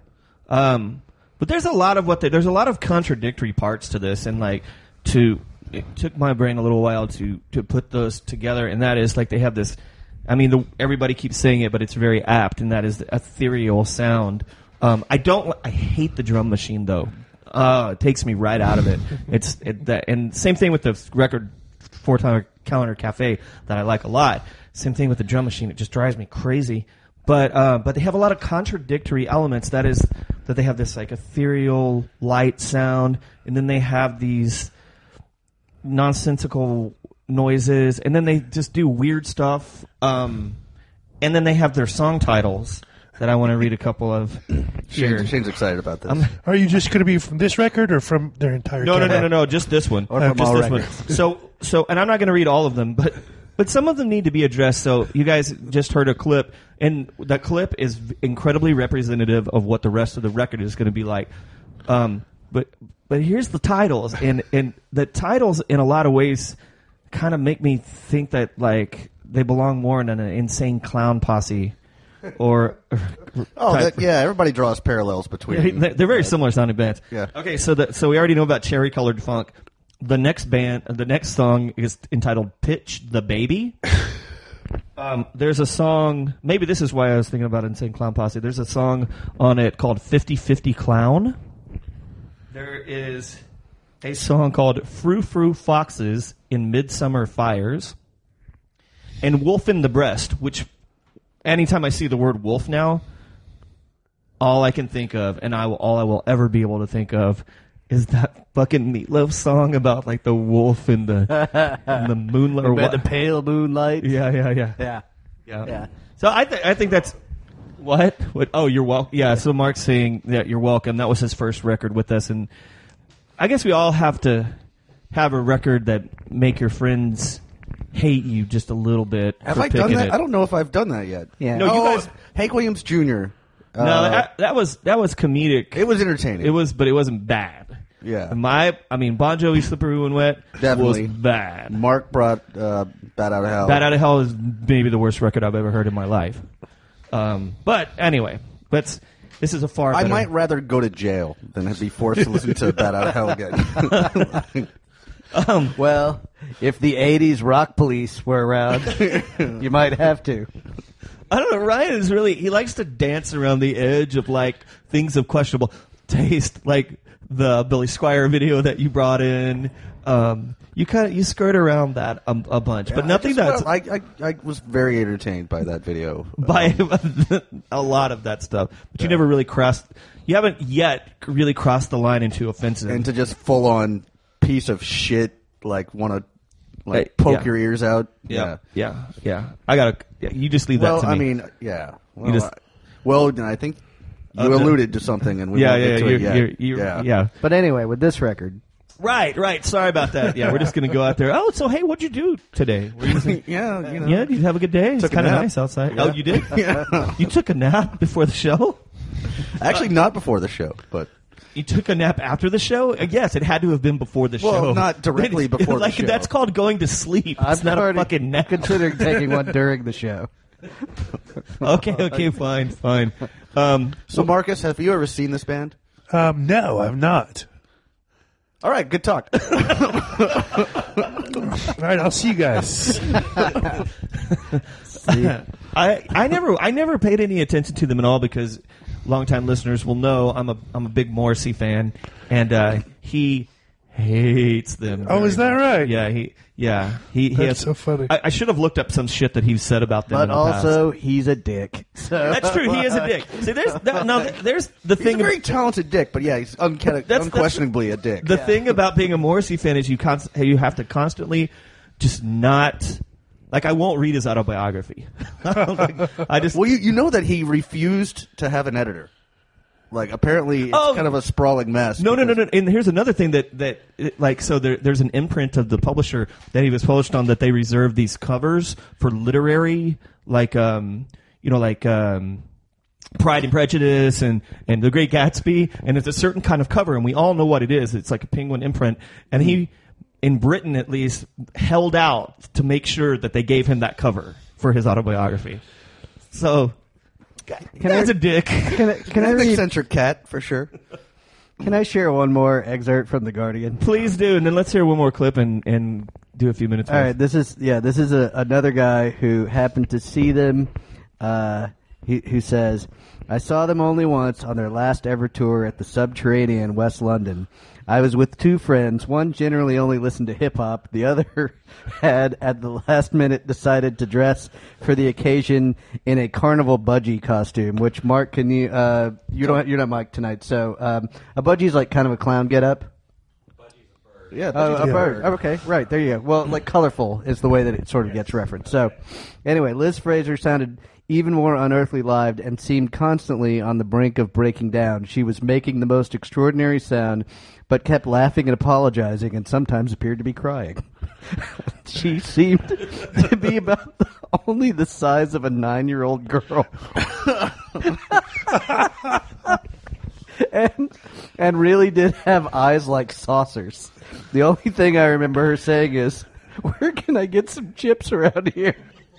Um, but there's a lot of what they, there's a lot of contradictory parts to this, and like to it took my brain a little while to to put those together, and that is like they have this. I mean, the, everybody keeps saying it, but it's very apt, and that is the ethereal sound. Um, I don't. I hate the drum machine though. Uh, it takes me right out of it. It's it, that, and same thing with the record Four Time Calendar Cafe that I like a lot. Same thing with the drum machine. It just drives me crazy. but uh, but they have a lot of contradictory elements. That is that they have this like ethereal light sound, and then they have these nonsensical noises, and then they just do weird stuff. Um, and then they have their song titles that I want to read a couple of here. Shane's, Shane's excited about this. Um, Are you just going to be from this record or from their entire? No, no, no, catalog? no, no, just this one. Or from just all this one. records. So, so, and I'm not going to read all of them, but but some of them need to be addressed. So, you guys just heard a clip, and that clip is incredibly representative of what the rest of the record is going to be like. Um, but but here's the titles, and and the titles in a lot of ways kind of make me think that like they belong more in an insane clown posse. Or, or oh, type- that, yeah, everybody draws parallels between. Yeah, they're very similar sounding bands. Yeah. Okay, so the, so we already know about Cherry Colored Funk. The next band, the next song is entitled "Pitch the Baby." um, there's a song. Maybe this is why I was thinking about Insane Clown Posse. There's a song on it called fifty fifty Clown. There is a song called "Frou Frou Foxes in Midsummer Fires," and "Wolf in the Breast," which. Anytime I see the word wolf now, all I can think of, and I will, all I will ever be able to think of, is that fucking Meatloaf song about like the wolf and the and the moonlight or By what? the pale moonlight. Yeah, yeah, yeah, Yeah. yeah. Yeah. So I think I think that's what. What? Oh, you're welcome. Yeah. So Mark's saying that you're welcome. That was his first record with us, and I guess we all have to have a record that make your friends hate you just a little bit. Have for I done picking that? it. I don't know if I've done that yet. Yeah. No, you oh, guys- Hank Williams Junior No, uh, that, that was that was comedic. it was entertaining. It was, but it wasn't bad. Yeah. My, I mean, Bon Jovi, Slippery When Wet Definitely. was bad. Mark brought uh, Bat Out of Hell. Bad Out of Hell is maybe the worst record I've ever heard in my life. Um, but anyway, let's. This is a far. I better- might rather go to jail than be forced to listen to Bat Out of Hell again. Um, Well, if the eighties rock police were around, you might have to. I don't know. Ryan is really. He likes to dance around the edge of like things of questionable taste, like the Billy Squier video that you brought in. Um, you kind of you skirt around that a, a bunch, but nothing I just- that's I, I, I was very entertained by that video. by a lot of that stuff. But you never really crossed. You haven't yet really crossed the line into offensive. And to just full on piece of shit, like want to like Hey, poke yeah. your ears out. yeah, yeah, yeah. I gotta. Yeah, you just leave Well, that to me. I mean, yeah. Well, just- I, well, I think you Okay. alluded to something, and we yeah, won't yeah, get to you're, it yet. you're, you're, yeah. yeah. But anyway, with this record, Right, right. Sorry about that. Yeah, we're just gonna go out there. Oh, so hey, what'd you do today? Were you just- yeah, you know. yeah, did you have a good day? It's Took a kind of nap. nice outside. Yeah. Oh, you did? Yeah. You took a nap before the show? Actually, not before the show, but You took a nap after the show? Uh, Yes, it had to have been before the Well, show. not directly before the like, show. That's called going to sleep. It's I'm not a already fucking nap. considering taking one during the show. Okay, okay, fine, fine. Um, so Marcus, have you ever seen this band? Um, no, I'm not. All right, good talk. All right, I'll see you guys. I I never I never paid any attention to them at all because longtime listeners will know I'm a I'm a big Morrissey fan, and uh, he hates them. Oh, very is that much. right? Yeah, he yeah he, he That's has, so funny. I, I should have looked up some shit that he's said about them. But in the also, he's a dick. So past. That's true. He is a dick. See, there's that, no, there's the He's a thing. very talented dick, but yeah, he's unca- That's- unquestionably a dick. The thing about being a Morrissey fan is you const- you have to constantly just not like I won't read his autobiography. Like, I just Well, you, you know that he refused to have an editor. Like, apparently, it's Oh. kind of a sprawling mess. No, no, no, because- no. And here's another thing that that it, like so there, there's an imprint of the publisher that he was published on that they reserve these covers for literary, like um, you know, like um, Pride and Prejudice and and The Great Gatsby, and it's a certain kind of cover, and we all know what it is. It's like a penguin imprint, and he, in Britain at least, held out to make sure that they gave him that cover for his autobiography. So. That's a dick. Can I, can I An read? eccentric cat, for sure. Can I share one more excerpt from The Guardian? Please do, and then let's hear one more clip and, and do a few minutes. All more. right, this is yeah, this is a, another guy who happened to see them. Uh, he, who says, "I saw them only once on their last ever tour at the Subterranean, West London. I was with two friends. One generally only listened to hip hop. The other had, at the last minute, decided to dress for the occasion in a carnival budgie costume. Which, Mark, can you? Uh, you don't. You're not Mike tonight. So um, a budgie's like kind of a clown getup. Yeah, Oh, a yeah. bird. Oh, okay, right. There you go. Well, like colorful is the way that it sort of gets referenced. So, anyway, Liz Fraser sounded even more unearthly live and seemed constantly on the brink of breaking down. She was making the most extraordinary sound, but kept laughing and apologizing, and sometimes appeared to be crying. She seemed to be about the, only the size of a nine-year-old girl. and, and really did have eyes like saucers. The only thing I remember her saying is, "Where can I get some chips around here?"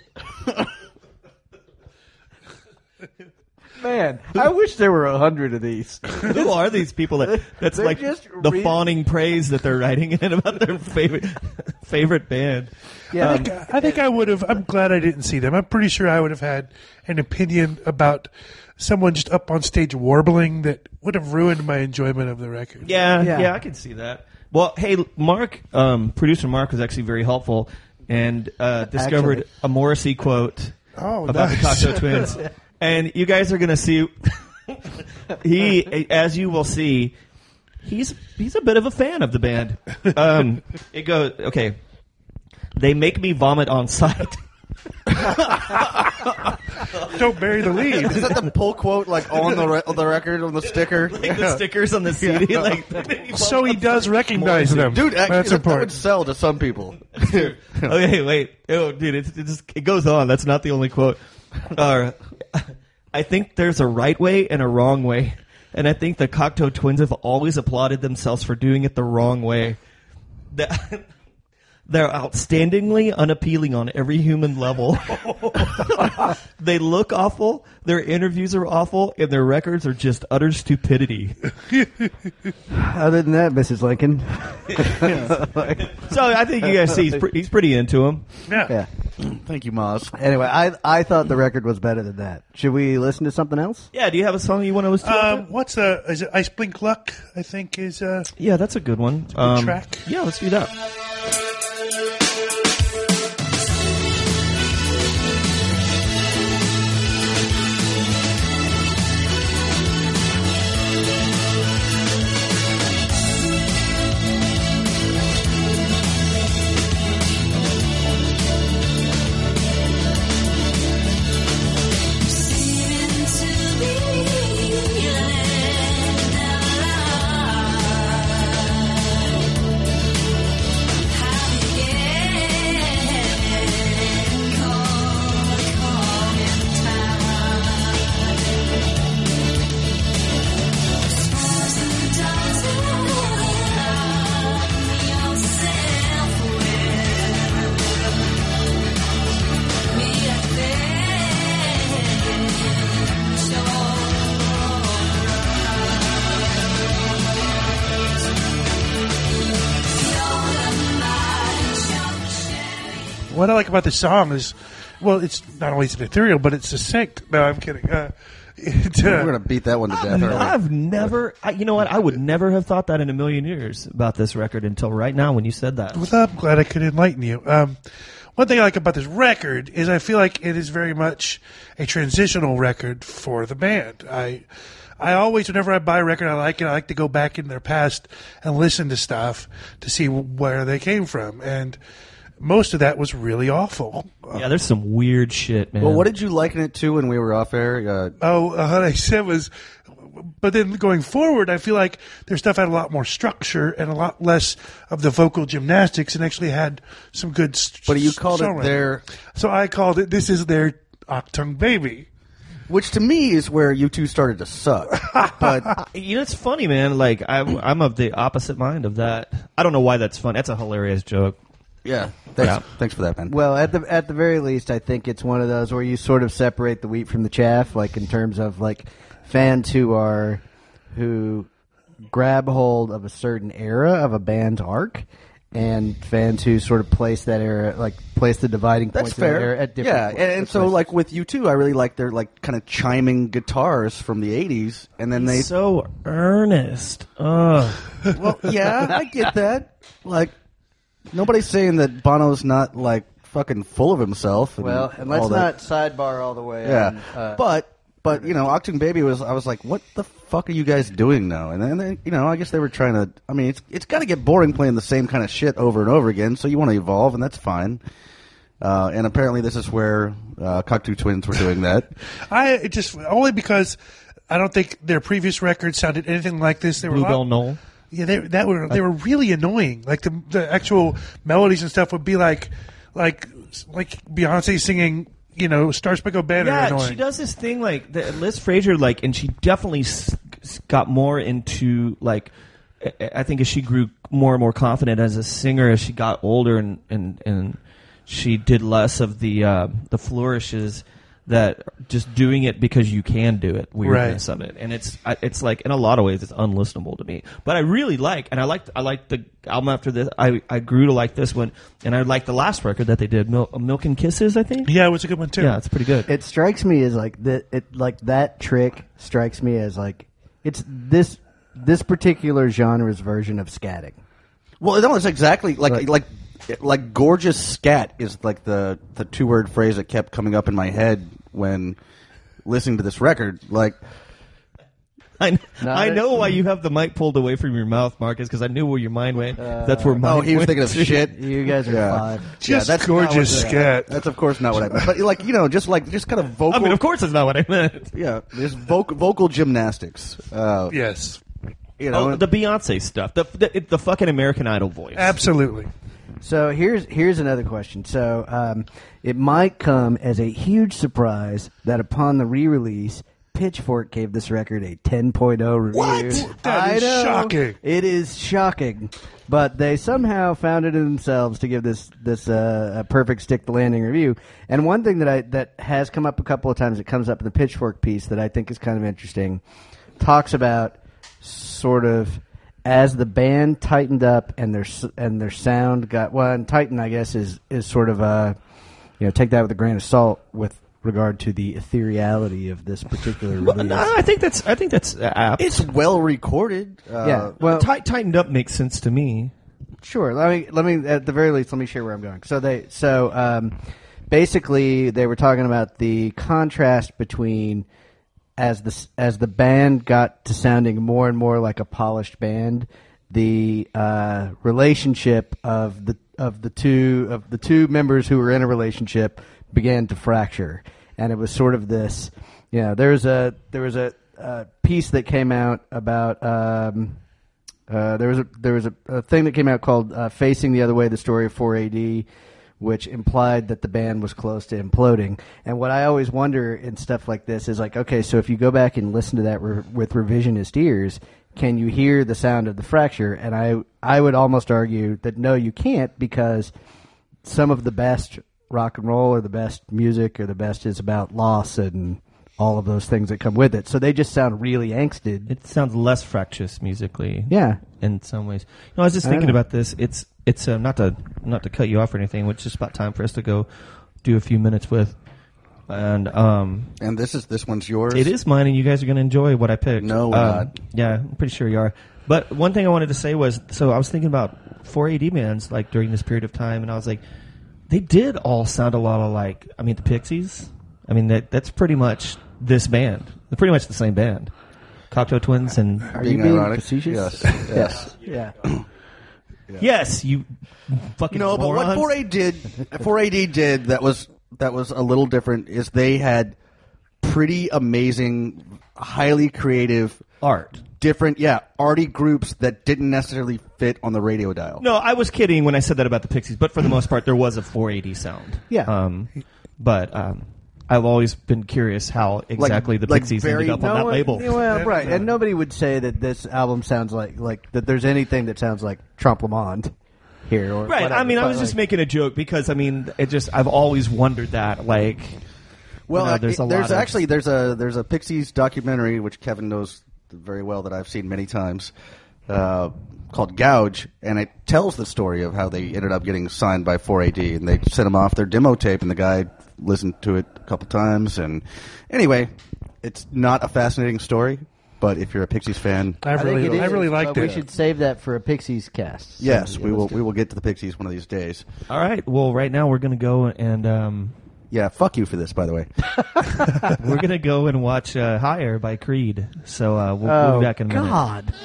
Man, I wish there were a hundred of these. Who are these people that that's They're like just the re- fawning praise that they're writing in about their favorite favorite band? Yeah, I think, I think I would have. I'm glad I didn't see them. I'm pretty sure I would have had an opinion about someone just up on stage warbling that would have ruined my enjoyment of the record. Yeah, Yeah. yeah, I can see that. Well, hey, Mark, um, producer Mark was actually very helpful and uh, discovered Actually. a Morrissey quote Oh, about nice. the Cocteau Twins. And you guys are going to see, he, as you will see, he's he's a bit of a fan of the band. Um, it goes, okay, they make me vomit on sight. Don't bury the lead. Is that the pull quote like on the re- on the record on the sticker? Like the stickers on the C D. Like, they make me vomit So he on does recognize them. Dude, actually, That's that, that important. would sell to some people. Okay, wait. Oh, dude, it, it just it goes on. That's not the only quote. Uh, I think there's a right way and a wrong way, and I think the Cocteau Twins have always applauded themselves for doing it the wrong way. That- They're outstandingly unappealing on every human level. They look awful, their interviews are awful, and their records are just utter stupidity. other than that, Missus Lincoln. So I think you guys see he's, pre- he's pretty into him. Yeah. Yeah. Thank you, Moz. Anyway, I I thought the record was better than that. Should we listen to something else? Yeah, do you have a song you want to listen to? Um, what's uh, is it Ice Blink Luck? I think is uh, Yeah, that's a good one. good Um, track. Yeah, let's do that. What I like about the song is, well, it's not only is it ethereal, but it's succinct. No, I'm kidding. Uh, it, uh, We're gonna beat that one to death. aren't we? I've never, I, you know what? I would never have thought that in a million years about this record until right now when you said that. Well, I'm glad I could enlighten you. Um, one thing I like about this record is I feel like it is very much a transitional record for the band. I, I always, whenever I buy a record I like it, I like to go back in their past and listen to stuff to see where they came from. And most of that was really awful. Yeah, there's some weird shit, man. Well, what did you liken it to when we were off air? Uh, Oh, uh, what I said was, but then going forward, I feel like their stuff had a lot more structure and a lot less of the vocal gymnastics, and actually had some good. St- but you called it songwriting. their, So I called it. This is their Octung Baby. which to me is where you two started to suck. But You know, it's funny, man. Like, I, I'm of the opposite mind of that. I don't know why that's fun. That's a hilarious joke. yeah, thanks, Yeah. thanks for that, man. Well, at the at the very least, I think it's one of those where you sort of separate the wheat from the chaff, like in terms of like fans who are who grab hold of a certain era of a band's arc and fans who sort of place that era, like place the dividing That's points fair. of the era at different yeah, points. and, and so places. like with U two, I really like their like kind of chiming guitars from the eighties, and then they. so earnest. Ugh. Well, yeah, I get that. Like, nobody's saying that Bono's not like fucking full of himself. And well, and let's all not that. sidebar all the way. Yeah, on, uh, but but you know, Octung Baby was. I was like, what the fuck are you guys doing now? And then they, you know, I guess they were trying to. I mean, it's it's got to get boring playing the same kind of shit over and over again. So you want to evolve, and that's fine. Uh, and apparently, this is where uh, Cocteau Twins were doing that. I it just only because I don't think their previous record sounded anything like this. They were a lot- Bluebell Knoll. Yeah, they that were they were really annoying. Like the the actual melodies and stuff would be like like like Beyonce singing, you know, Star Spangled Banner. Yeah, annoying. she does this thing like the, Liz Fraser, like, and she definitely s- s- got more into like. I- I think as she grew more and more confident as a singer, as she got older, and and, and she did less of the uh, the flourishes that just doing it because you can do it weirdness Right. of it, and it's I- it's like in a lot of ways it's unlistenable to me. But I really like, and I liked I liked the album after this. I I grew to like this one, and I liked the last record that they did, Mil- Milk and Kisses, I think. Yeah, it was a good one too. Yeah, it's pretty good. it strikes me as like that. It like that trick strikes me as like it's this this particular genre's version of scatting. Well, no, it's exactly like Right. like like gorgeous scat is like the the two word phrase that kept coming up in my head when listening to this record. Like, I, Not I it. know why you have the mic pulled away from your mouth, Marcus, because I knew where your mind went. That's where mine oh, he was went thinking of too. shit. You guys are Yeah. five. Just Yeah, that's not gorgeous what- scat. That's of course not what I meant. But like you know, just like just kind of vocal. I mean, of course, it's not what I meant. Yeah, there's vocal vocal gymnastics. Uh, Yes, You know, Oh, the Beyonce stuff, the, the the fucking American Idol voice. absolutely. So here's here's another question. So um, it might come as a huge surprise that upon the re-release, Pitchfork gave this record a ten point oh review. What? That I is know. shocking. It is shocking, but they somehow found it in themselves to give this this uh, a perfect stick the landing review. And one thing that I that has come up a couple of times, it comes up in the Pitchfork piece that I think is kind of interesting. Talks about sort of as the band tightened up and their s- and their sound got well, and tighten I guess is is sort of a you know take that with a grain of salt with regard to the ethereality of this particular Well, release. no, I think that's I think that's apt. it's well recorded. Uh, yeah, well, Tight, tightened up makes sense to me. Sure. Let me let me at the very least let me share where I'm going. So they so um, basically they were talking about the contrast between as the as the band got to sounding more and more like a polished band, the uh, relationship of the of the two of the two members who were in a relationship began to fracture, and it was sort of this. You know, there was a there was a, a piece that came out about. Um, Uh, there was a there was a, a thing that came out called uh, "Facing the Other Way: The Story of four A D," which implied that the band was close to imploding. And what I always wonder in stuff like this is like, okay, so if you go back and listen to that re- with revisionist ears, can you hear the sound of the fracture? And I I would almost argue that no, you can't, because some of the best rock and roll or the best music or the best is about loss and all of those things that come with it. So they just sound really angsted. It sounds less fractious musically. Yeah. in some ways. You know, I was just I thinking know. about this. It's it's uh, not to not to cut you off or anything. It's just about time for us to go do a few minutes with. And um, and this is this one's yours. it is mine, and you guys are going to enjoy what I picked. No, we're Um, not. Yeah, I'm pretty sure you are. But one thing I wanted to say was, so I was thinking about four A D bands like during this period of time, and I was like, they did all sound a lot of like, I mean, the Pixies. I mean, that that's pretty much this band. They're pretty much the same band. Cocteau Twins and Are Being you being ironic. facetious? Yes. Yes. Yeah. yes, you fucking No, but what morons. four A did, four A D did that was that was a little different is they had pretty amazing, highly creative, art. different, yeah, arty groups that didn't necessarily fit on the radio dial. No, I was kidding when I said that about the Pixies, but for the most part, there was a four eighty sound. Yeah. Um, but um, I've always been curious how exactly the like Pixies very- ended up on No that one- label. yeah, well, right, and nobody would say that this album sounds like like that. There's anything that sounds like Trompe Le Monde here, or Right. whatever, I mean, I but, was just like, making a joke because I mean, it just I've always wondered that. Like, Well, you know, uh, there's a it- there's lot of- actually there's a there's a Pixies documentary which Kevin knows very well that I've seen many times, uh, called Gouge, and it tells the story of how they ended up getting signed by four A D, and they sent him off their demo tape, and the guy listened to it a couple times, and anyway, it's not a fascinating story, but if you're a Pixies fan, I really, think it I is, really liked but it. We should save that for a Pixies cast. So, yes, yeah, we let's will. do We it. will get to the Pixies one of these days. All right. Well, right now we're going to go and um, Yeah, fuck you for this, by the way. we're going to go and watch uh, Higher by Creed. So uh, we'll, Oh, we'll be back in a minute. God.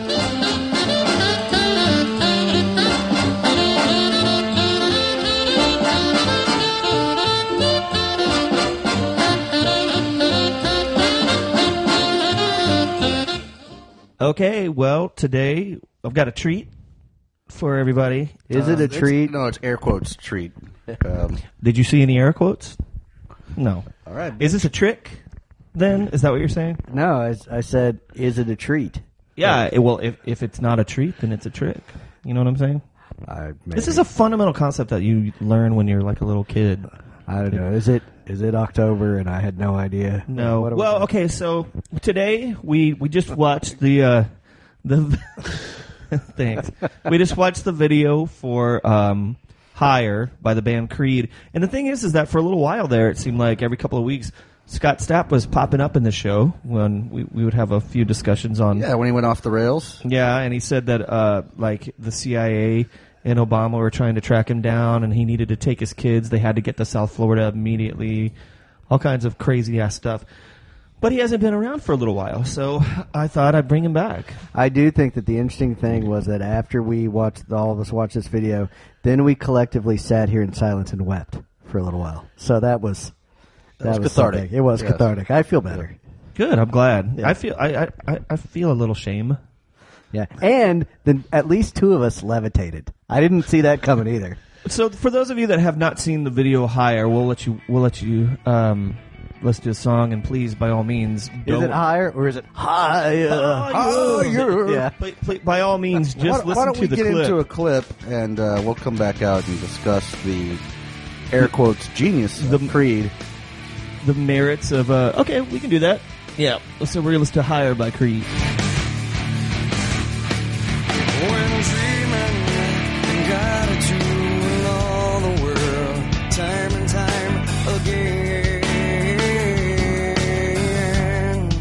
Okay, well, today I've got a treat for everybody. Is it a It's- treat? No, it's air quotes treat. Um, Did you see any air quotes? No. all right. Is this a trick, then? Is that what you're saying? No, I, I said, is it a treat? Yeah, it, well, if, if it's not a treat, then it's a trick. You know what I'm saying? I, This is a fundamental concept that you learn when you're like a little kid. I don't know. Is it is it October? And I had no idea. No. What are we Well, doing? okay, so today we, we just watched the... Uh, the Thanks. We just watched the video for um, Higher by the band Creed. And the thing is, is that for a little while there, it seemed like every couple of weeks, Scott Stapp was popping up in the show when we, we would have a few discussions on... Yeah, when he went off the rails. Yeah, and he said that uh, like the C I A and Obama were trying to track him down, and he needed to take his kids. They had to get to South Florida immediately. All kinds of crazy ass stuff. But he hasn't been around for a little while, so I thought I'd bring him back. I do think that the interesting thing was that after we watched, all of us watched this video, then we collectively sat here in silence and wept for a little while. So that was That was cathartic. something. It was Yes. cathartic. I feel better. Good, I'm glad. Yeah. I feel I, I, I feel a little shame. Yeah, and then at least two of us levitated. I didn't see that coming either. So for those of you that have not seen the video Higher, we'll let you we'll let you um, listen to the song, and please, by all means, Is don't. it higher or is it higher? Higher. Yeah. Play- play- by all means, just why, listen why don't to we the get clip. into a clip, and uh, we'll come back out and discuss the air quotes genius The- of Creed. the merits of uh okay, we can do that. Yeah. So we're gonna listen to Higher by Creed. When dreaming, gotta do in all the world, time and time again.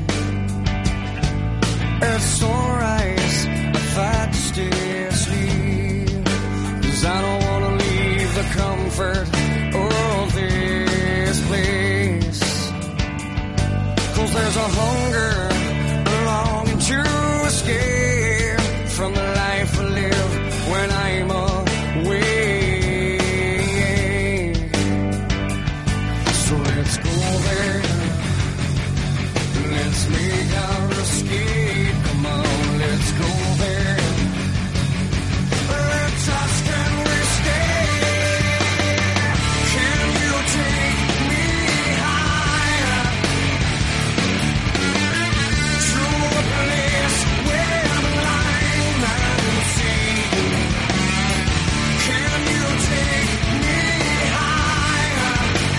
At sunrise, I fight to stay asleep, 'cause I don't wanna leave the comfort of this place. 'Cause there's a hunger, a longing to escape from the life I live when I'm away. So let's go there. Let's make our escape. Come on, let's go there. Let's ask, can we stay? Can you take me higher? To a place where I'm lying and see. Can you take me higher?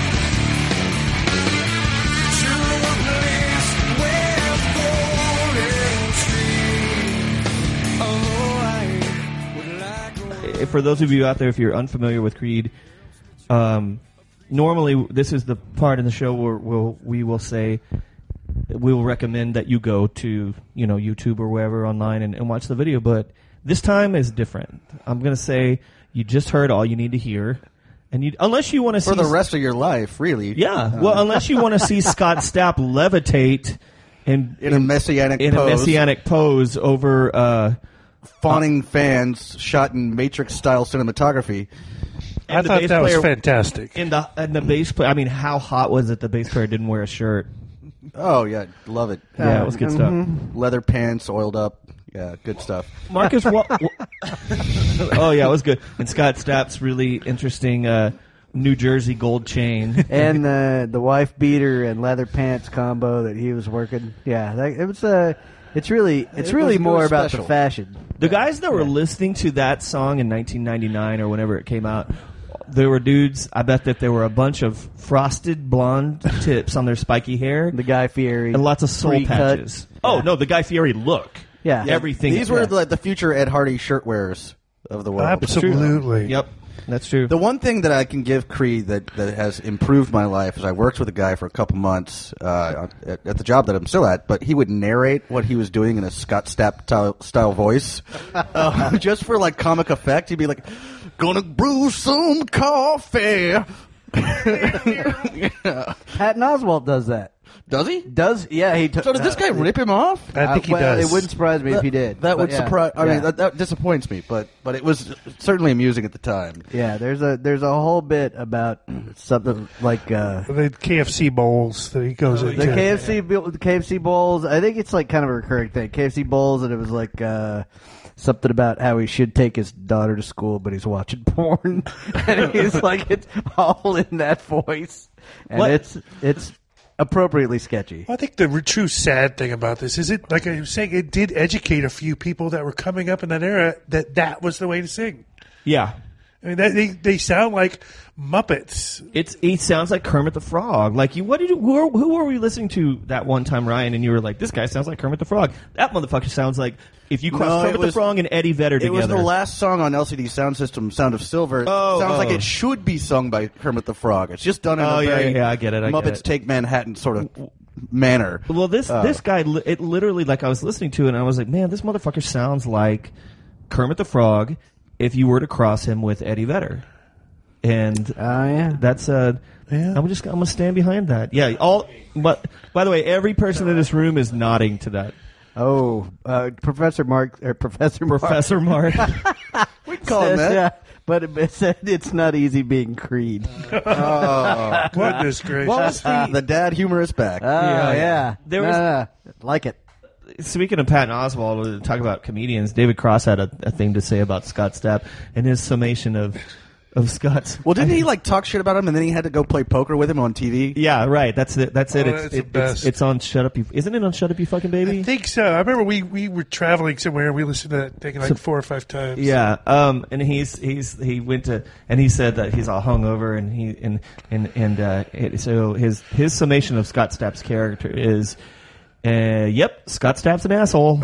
To a place where golden tree. Oh, I would like a For those of you out there, if you're unfamiliar with Creed, um, normally this is the part in the show where we'll, we will say we will recommend that you go to you know YouTube or wherever online and, and watch the video. But this time is different. I'm going to say you just heard all you need to hear, and you unless you want to For see the rest of your life, really. yeah, well, unless you want to see Scott Stapp levitate and In a messianic in pose. a messianic pose over. Uh, Fawning fans shot in Matrix-style cinematography. I and the thought bass that was player- fantastic. And the and the bass player. I mean, how hot was it? The bass player didn't wear a shirt. Oh, yeah, love it. Yeah, it was good stuff. Leather pants, oiled up. Yeah, good stuff. Marcus, wa- wa- oh yeah, it was good. And Scott Stapp's really interesting uh, New Jersey gold chain. And the the wife beater and leather pants combo that he was working. Yeah, that, it was uh, it's really it's It really was- it more was about special. the fashion. The guys that were listening to that song in nineteen ninety-nine or whenever it came out, there were dudes. I bet that there were a bunch of frosted blonde tips on their spiky hair The Guy Fieri and lots of soul pre-cut. patches. Oh no, the Guy Fieri look. Yeah. everything. These were the, the future Ed Hardy shirt wearers of the world. Absolutely. Yep, that's true. The one thing that I can give Creed that, that has improved my life is I worked with a guy for a couple months uh, at, at the job that I'm still at, but he would narrate what he was doing in a Scott Stapp style, style voice, uh, just for like comic effect. He'd be like, "Gonna brew some coffee." Yeah. Patton Oswalt does that. Does he? Does yeah? He t- So did this guy rip him off? I think he uh, well, does. It wouldn't surprise me that, if he did. That but would yeah. surprise. I Yeah. mean, that, that disappoints me, but but it was certainly amusing at the time. Yeah, there's a there's a whole bit about something like uh, The K F C bowls that he goes into. the K F C bu- the K F C bowls. I think it's like kind of a recurring thing. K F C bowls, and it was like uh, something about how he should take his daughter to school, but he's watching porn, and he's like it's all in that voice, and What? it's it's appropriately sketchy. I think the re- true sad thing about this is it, like I was saying, it did educate a few people that were coming up in that era that that was the way to sing. Yeah. I mean, that, they they sound like Muppets. It's he sounds like Kermit the Frog. Like you, what did you? Who, are, who were we listening to that one time, Ryan? And you were like, "This guy sounds like Kermit the Frog." That motherfucker sounds like if you cross No, it Kermit the was- Frog and Eddie Vedder It together. was the last song on L C D Sound System, Sound of Silver. Oh, Sounds oh. like it should be sung by Kermit the Frog. It's just done in Oh, a yeah, very yeah, I get it, I get Muppets it. Take Manhattan sort of manner. Well, this Uh, this guy, li- it literally like I was listening to it, and I was like, "Man, this motherfucker sounds like Kermit the Frog if you were to cross him with Eddie Vedder." And Oh yeah, that's uh, Yeah. I'm just I'm gonna stand behind that. Yeah, all. But by the way, every person in this room is nodding to that. oh uh, Professor Mark or Professor Mark Professor Mark. we call him says, that. yeah, but it, it said it's not easy being Creed. Oh. Goodness gracious. What was the, the dad humor is back. Oh yeah, There No, was- no, no. like it. Speaking of Patton Oswalt, to talk about comedians, David Cross had a, a thing to say about Scott Stapp and his summation of of Scott's. well, didn't he like talk shit about him, and then he had to go play poker with him on T V? Yeah, right. That's it. That's it. Oh, It's that's the it, it's, best. it's on Shut Up You. Isn't it on Shut Up You Fucking Baby? I think so. I remember we, we were traveling somewhere and we listened to that thing like four or five times. Yeah, um, and he's he's he went to and he said that he's all hungover and he and and and uh, it, so his his summation of Scott Stapp's character is, uh, yep, Scott Stapp's an asshole.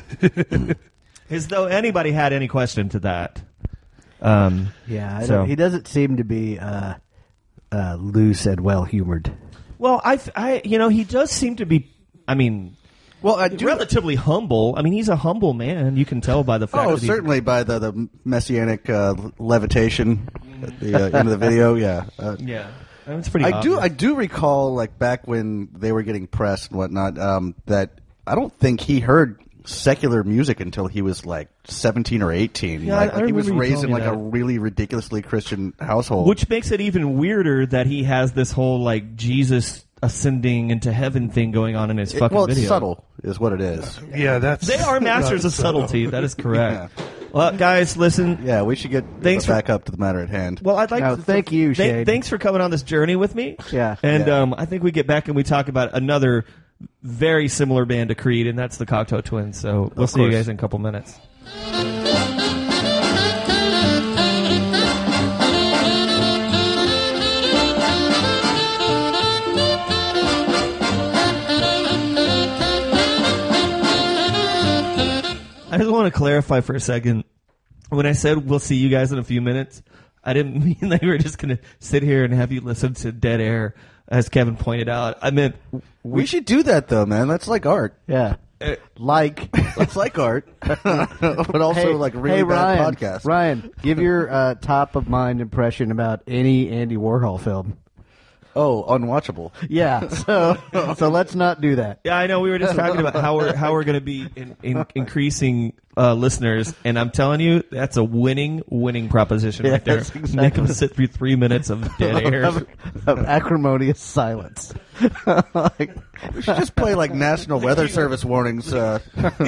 As though anybody had any question to that. Um, Yeah, I So- don't, he doesn't seem to be uh, uh, loose and well humored. well, I I you know he does seem to be. I mean. Well, I do. relatively humble. I mean, he's a humble man. You can tell by the fact Oh, that he's certainly by the, the messianic uh, levitation at the uh, end of the video. Yeah, uh, Yeah, I mean, it's pretty. I do. obvious. I do recall, like back when they were getting pressed and whatnot, um, that I don't think he heard secular music until he was like seventeen or eighteen. Yeah, like, I- I like he was remember you raised in telling like me a that. really ridiculously Christian household. Which makes it even weirder that he has this whole like Jesus ascending into heaven thing going on in his It- fucking well, it's video. subtle, is what it is. Yeah, that's. They are masters not of subtlety. subtle. That is correct. Well, guys, listen. Yeah, we should get Thanks for- back up to the matter at hand. Well, I'd like No, to thank you, thank- Shane. Thanks for coming on this journey with me. Yeah. and Yeah. Um, I think we get back and we talk about another very similar band to Creed, and that's the Cocteau Twins. So we'll Of see you course. guys in a couple minutes. I just want to clarify for a second. When I said we'll see you guys in a few minutes, I didn't mean that we were just going to sit here and have you listen to dead air, as Kevin pointed out. I meant we should do that though, man. That's like art. Yeah, uh, like That's like art, but also hey, like really hey, bad Ryan, podcast. Ryan, give your uh, top of mind impression about any Andy Warhol film. Oh, unwatchable. Yeah, so so let's not do that. yeah, I know we were just talking about how we're how we're going to be in, in, increasing uh, listeners, and I'm telling you that's a winning winning proposition right there. Yes, exactly. Make them sit through three minutes of dead air. of, of acrimonious silence. Like, We should just play like National Weather Service warnings. Uh,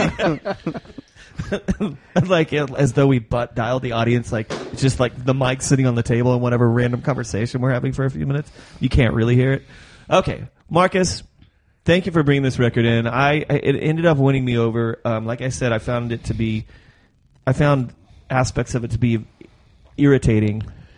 Like as though we butt dialed the audience, like it's just like the mic sitting on the table and whatever random conversation we're having for a few minutes. You can't really hear it. Okay, Marcus, thank you for bringing this record in. I, I it ended up winning me over. Um, like I said, I found it to be, I found aspects of it to be irritating.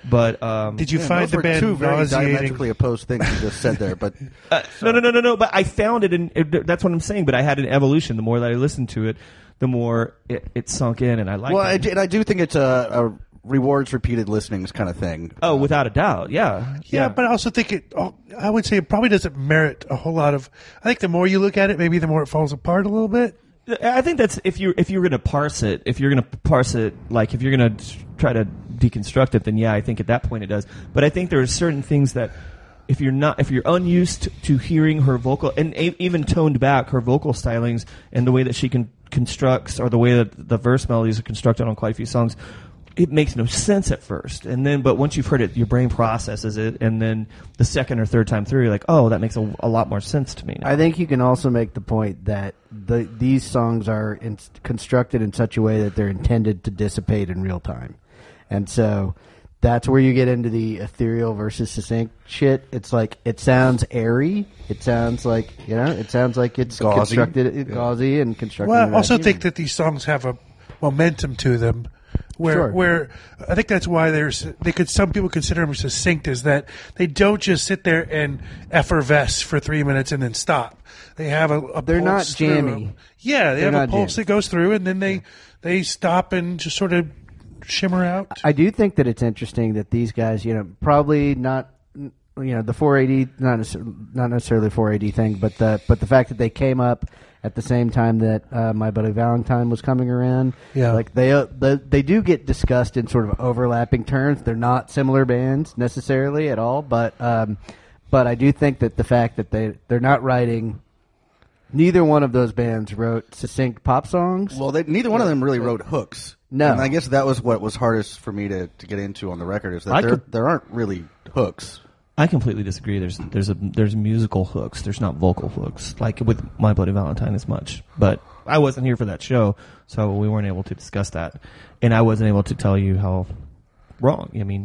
But um, Did you Yeah, find those the were band two very nauseating? diametrically opposed things you just said there, but uh, no, no, no, no, no. But I found it, and it, that's what I'm saying. But I had an evolution. The more that I listened to it, the more it, it sunk in, and I liked well, I, it. and I do think it's a, a rewards repeated listenings kind of thing. Oh, without a doubt, yeah, Yeah, but I also think it. Oh, I would say it probably doesn't merit a whole lot of. I think the more you look at it, maybe the more it falls apart a little bit. I think that's if you if you're going to parse it, if you're going to parse it, like if you're going to try to deconstruct it, then yeah, I think at that point it does. But I think there are certain things that if you're not, if you're unused to hearing her vocal and a, even toned back her vocal stylings and the way that she can constructs or the way that the verse melodies are constructed on quite a few songs, it makes no sense at first. And then, but once you've heard it, your brain processes it, and then the second or third time through, you're like, oh, that makes a, a lot more sense to me now. I think you can also make the point that the, these songs are in, constructed in such a way that they're intended to dissipate in real time. And so that's where you get into the ethereal versus succinct shit. It's like, it sounds airy. It sounds like, you know, it sounds like it's Gauzy. constructed, Yeah. gauzy and constructed. Well, in I also that think humor. that these songs have a momentum to them. Where, Sure. where I think that's why there's they could some people consider them succinct is that they don't just sit there and effervesce for three minutes and then stop. They have a, a They're not pulse through jammy. them. Yeah, they They're have a not pulse jammy. that goes through, and then they they stop and just sort of shimmer out. I do think that it's interesting that these guys, you know, probably not, you know, the four eighty, not necessarily, not necessarily the four eighty thing, but the but the fact that they came up at the same time that uh, My Buddy Valentine was coming around. Yeah. Like they, uh, the, they do get discussed in sort of overlapping terms. They're not similar bands necessarily at all, but um, but I do think that the fact that they they're not writing. Neither one of those bands wrote succinct pop songs. Well, they, neither one of them really wrote hooks. No. And I guess that was what was hardest for me to, to get into on the record is that I there could- there aren't really hooks. I completely disagree. There's there's a there's musical hooks. There's not vocal hooks like with My Bloody Valentine as much. But I wasn't here for that show, so we weren't able to discuss that, and I wasn't able to tell you how wrong. I mean,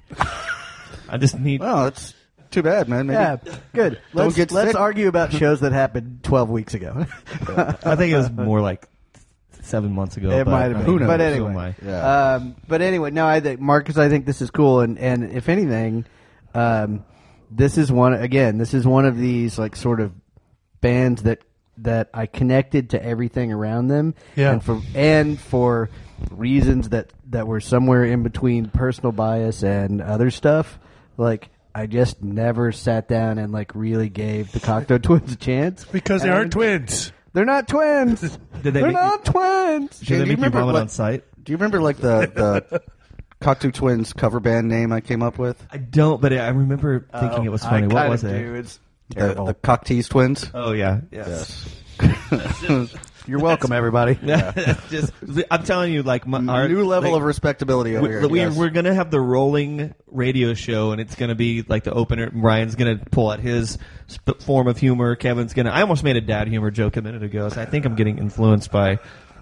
I just need. Well, it's too bad, man. Maybe Yeah, good. Don't Let's, get let's sick. argue about shows that happened twelve weeks ago. I think it was more like seven months ago. It but, might have I been. mean, Who knows? But who anyway. am I? Yeah. Um, but anyway, no, I think Marcus, I think this is cool, and, and if anything, um, this is one again. This is one of these like sort of bands that that I connected to everything around them, Yeah. and for and for reasons that that were somewhere in between personal bias and other stuff. Like I just never sat down and like really gave the Cocteau Twins a chance Because they And aren't twins. They're not twins. Did they They're make not twins. Did Shane, they do you make you remember vomit what- on site? Do you remember like the the Cocteau Twins cover band name I came up with? I don't, but I remember thinking it was funny. I What kind was of it? do. It's The, terrible. the Cocteau Twins. Oh yeah, yes. You're welcome, everybody. Just, I'm telling you, like my our, New level like, of respectability over we, here. we, yes. We're gonna have the rolling radio show, and it's gonna be like the opener. Ryan's gonna pull out his sp- form of humor. Kevin's gonna. I almost made a dad humor joke a minute ago, so I think I'm getting influenced by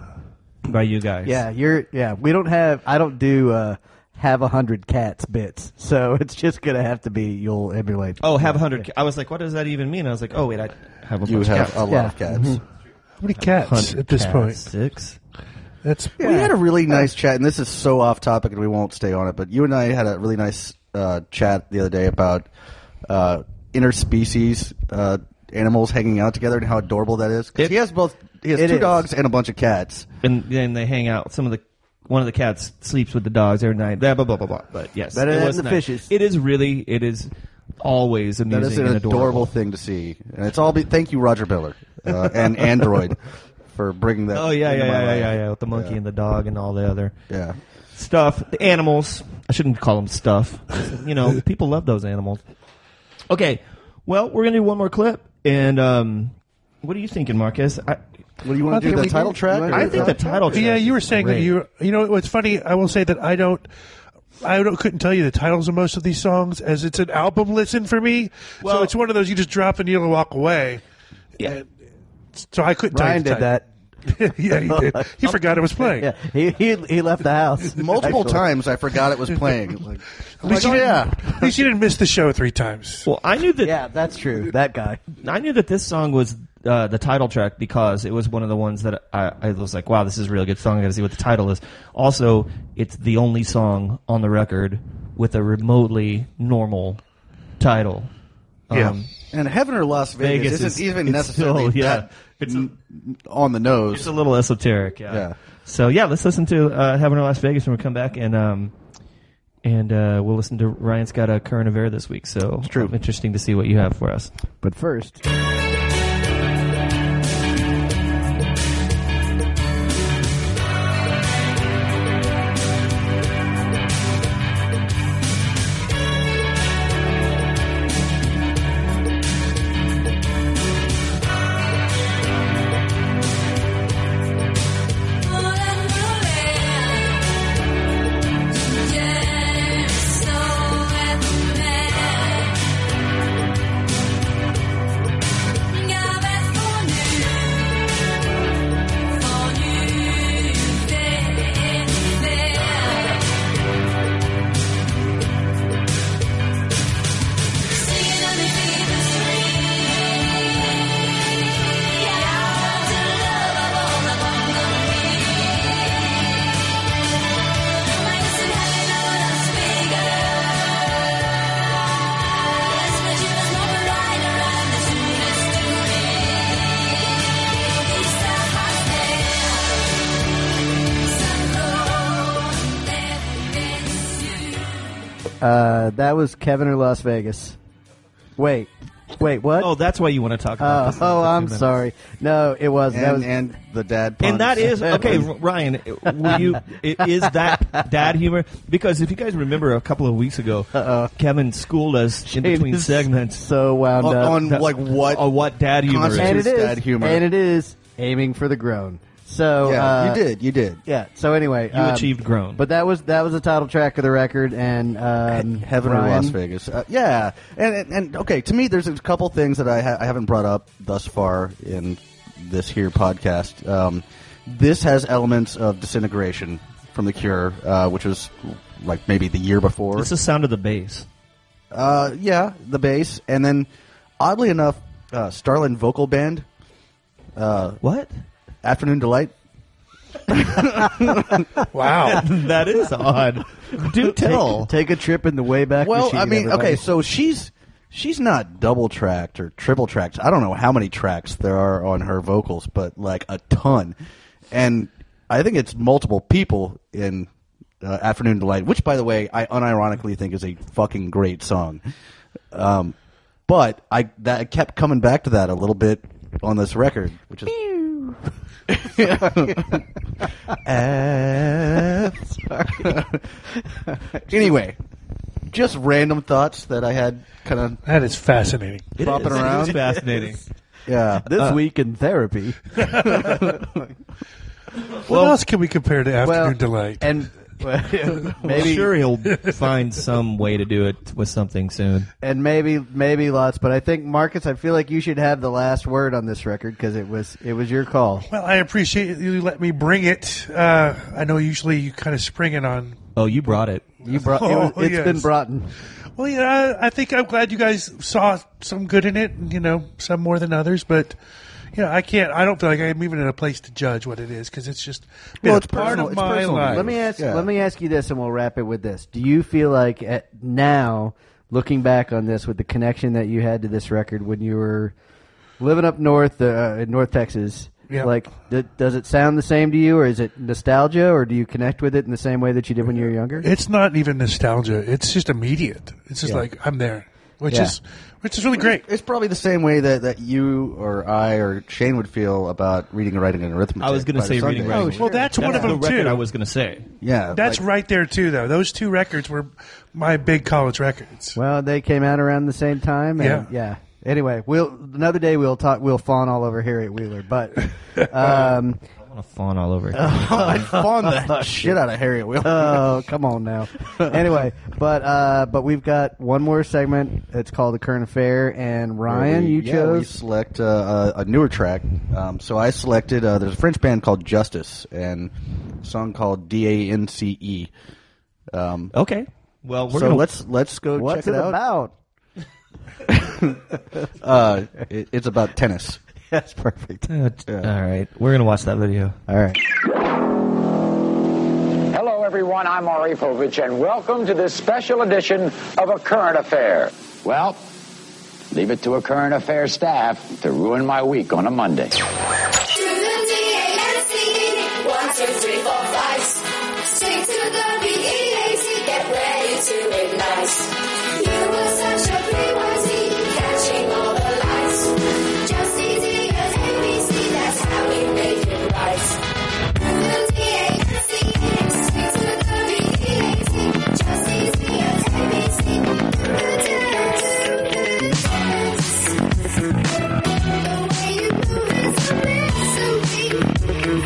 by you guys. Yeah, you're. Yeah, we don't have. I don't do uh, have a hundred cats bits, so it's just gonna have to be you'll emulate. Oh, have a hundred. I was like, what does that even mean? I was like, oh wait, I have a you bunch have of cats. a lot Yeah. of cats. How many cats Hundred at this cats. point? Six. That's We had a really nice chat, and this is so off topic, and we won't stay on it. But you and I had a really nice uh, chat the other day about uh, interspecies uh, animals hanging out together and how adorable that is. 'Cause It- he has both. He has it two is. dogs and a bunch of cats. And then they hang out. Some of the one of the cats sleeps with the dogs every night. Blah blah blah blah blah. But yes, Better it than was the nice. fishes. It is really. It is always That amusing is an and adorable, adorable. thing to see, and it's all. Be, thank you, Roger Biller, uh, and Android, for bringing that. Oh yeah, into yeah, my yeah, life. yeah, yeah. With the monkey Yeah. and the dog and all the other Yeah. stuff. The animals. I shouldn't call them stuff. You know, people love those animals. Okay, well, we're gonna do one more clip, and um, what are you thinking, Marcus? I, What do you want Well, to do? can The we title do- track? you wanna or I do think the title. track Yeah, you were is saying that great. you. You know, what's funny? I will say that I don't. I don't, couldn't tell you the titles of most of these songs, as it's an album listen for me. Well- so it's one of those you just drop and you walk away. Yeah. So I couldn't Ryan tell did you that. that. yeah, he did. He forgot it was playing. Yeah, he he he left the house Multiple Actually. times, I forgot it was playing. Like, At least, like, you oh, didn't, yeah. at least you didn't miss the show three times. Well, I knew that. Yeah, that's true. That guy. I knew that this song was uh, the title track because it was one of the ones that I, I was like, wow, this is a really good song. I got to see what the title is. Also, it's the only song on the record with a remotely normal title. Yeah. Um, And Heaven or Las Vegas, Vegas isn't is- even it's necessarily still- yeah. that n- on the nose. It's a little esoteric, yeah. Yeah. So yeah, let's listen to uh, Heaven or Las Vegas when we come back, and um, and uh, we'll listen to Ryan's got a current affair this week. So it's true. Interesting to see what you have for us. But first, uh, that was Kevin or Las Vegas. Wait, wait, what? Oh, that's why you want to talk about Oh, this. oh, for two I'm minutes. sorry. No, it wasn't. That and, was, and the dad puns. And that is okay, R- Ryan. Will you? i- Is that dad humor? Because if you guys remember, a couple of weeks ago, Uh-oh. Kevin schooled us in Shane between is segments so wound on, up. on like what? on what dad humor is. Constitutes and it is, dad humor. and it is aiming for the groan. So yeah, uh, you did, you did. Yeah. So anyway, You um, achieved grown. But that was that was the title track of the record, and um, Heaven Ryan, or Las Vegas. Uh, yeah, and, and and okay, to me, there's a couple things that I, ha- I haven't brought up thus far in this here podcast. Um, this has elements of Disintegration from The Cure, uh, which was like maybe the year before. It's the sound of the bass. Uh, yeah, the bass, and then oddly enough, uh, Starland Vocal Band, uh, What? Afternoon Delight. Wow. That is odd. Do tell. Take, take a trip in the Wayback Well, Machine. I mean, everybody. okay, so she's she's not double tracked or triple tracked. I don't know how many tracks there are on her vocals, but like a ton. And I think it's multiple people in uh, Afternoon Delight, which, by the way, I unironically think is a fucking great song. Um, but I that I kept coming back to that a little bit on this record, which is. Uh, anyway, just random thoughts that I had kind of That is fascinating. It bopping is. around. It's fascinating. yeah. this week in therapy. What else can we compare to Afternoon well, Delight? and Maybe maybe sure he'll find some way to do it with something soon. and maybe maybe lots, but I think Marcus, I feel like you should have the last word on this record because it was it was your call. Well, I appreciate you let me bring it. Uh, I know usually you kind of spring it on. Oh, you brought it. You brought it was, Oh, it's yes. been brought in. Well, yeah, I I think I'm glad you guys saw some good in it. You know, some more than others, but you know, I can't. I don't feel like I'm even in a place to judge what it is because it's just been Well, a it's part personal- of it's my personal to you. life. Let me ask. Yeah. Let me ask you this, and we'll wrap it with this. Do you feel like at now, looking back on this, with the connection that you had to this record when you were living up north uh, in North Texas, Yeah. like th- does it sound the same to you, or is it nostalgia, or do you connect with it in the same way that you did when you were younger? It's not even nostalgia. It's just immediate. It's just Yeah. like I'm there, which Yeah. is which is really great. It's probably the same way that, that you or I or Shane would feel about reading, writing, and arithmetic. I was going to by say the reading, Sundays. writing. Oh, sure. Well, that's one of the them record too. I was going to say. Yeah, That's like- right there too, though. Those two records were my big college records. Well, they came out around the same time. And yeah. Anyway, we'll another day we'll talk. We'll fawn all over Harriet Wheeler, but um, I want to fawn all over. I'd fawn the shit out of Harriet Wheeler. oh, come on now. Anyway, but uh, but we've got one more segment. It's called the Current Affair, and Ryan, we, you yeah, we chose. select uh, a, a newer track. Um, so I selected. Uh, there's a French band called Justice and a song called D A N C E. Um, Okay. Well, we're so gonna let's let's go What's check it it out. about? Uh, it, it's about tennis. That's perfect. Uh, All right, we're gonna watch that video. All right. Hello, everyone. I'm Aripovich, and welcome to this special edition of A Current Affair. Well, leave it to A Current Affair staff to ruin my week on a Monday. One, two, three, four, five. Stick to the B E A C. Get ready to ignite. You were such a P Y T, catching all the lights. Just easy as A B C. That's how we make it right. The D A S C. Stick to the B E A C. Just easy as A B C. The way you move is amazing.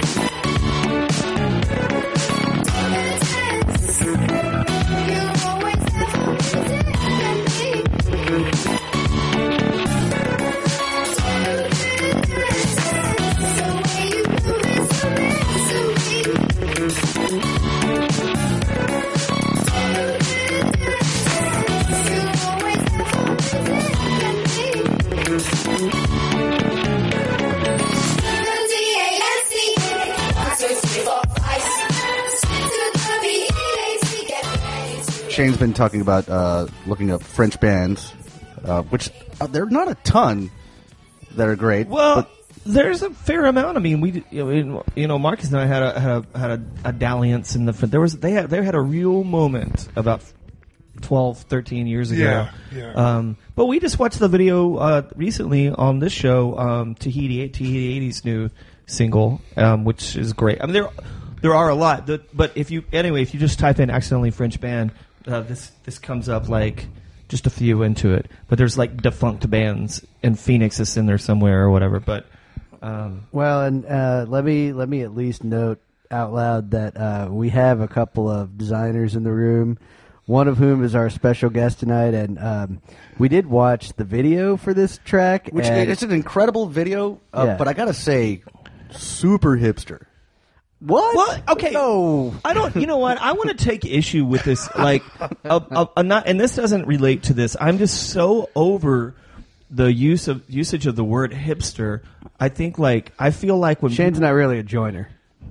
Shane's been talking about uh, looking up French bands, uh, which uh, there are not a ton that are great. Well, but there's a fair amount. I mean, we, you know, you know, Marcus and I had a had a, had a, a dalliance in the. There was they had they had a real moment about twelve, thirteen years ago. Yeah, yeah. Um, but we just watched the video uh, recently on this show, um, Tahiti Tahiti eighties new single, um, which is great. I mean, there there are a lot, that, but if you anyway, if you just type in accidentally French band. Uh, this this comes up like just a few into it, but there's like defunct bands, and Phoenix is in there somewhere or whatever. But um, Well, and uh, let me let me at least note out loud that uh, we have a couple of designers in the room. One of whom is our special guest tonight, and um, we did watch the video for this track. which and it's an incredible video, uh, Yeah. but I gotta say, super hipster. What? What? Okay. No. I don't. You know what? I want to take issue with this. Like, a, a, a not, and this doesn't relate to this. I'm just so over the use of usage of the word hipster. I think like I feel like when Shane's people, not really a joiner.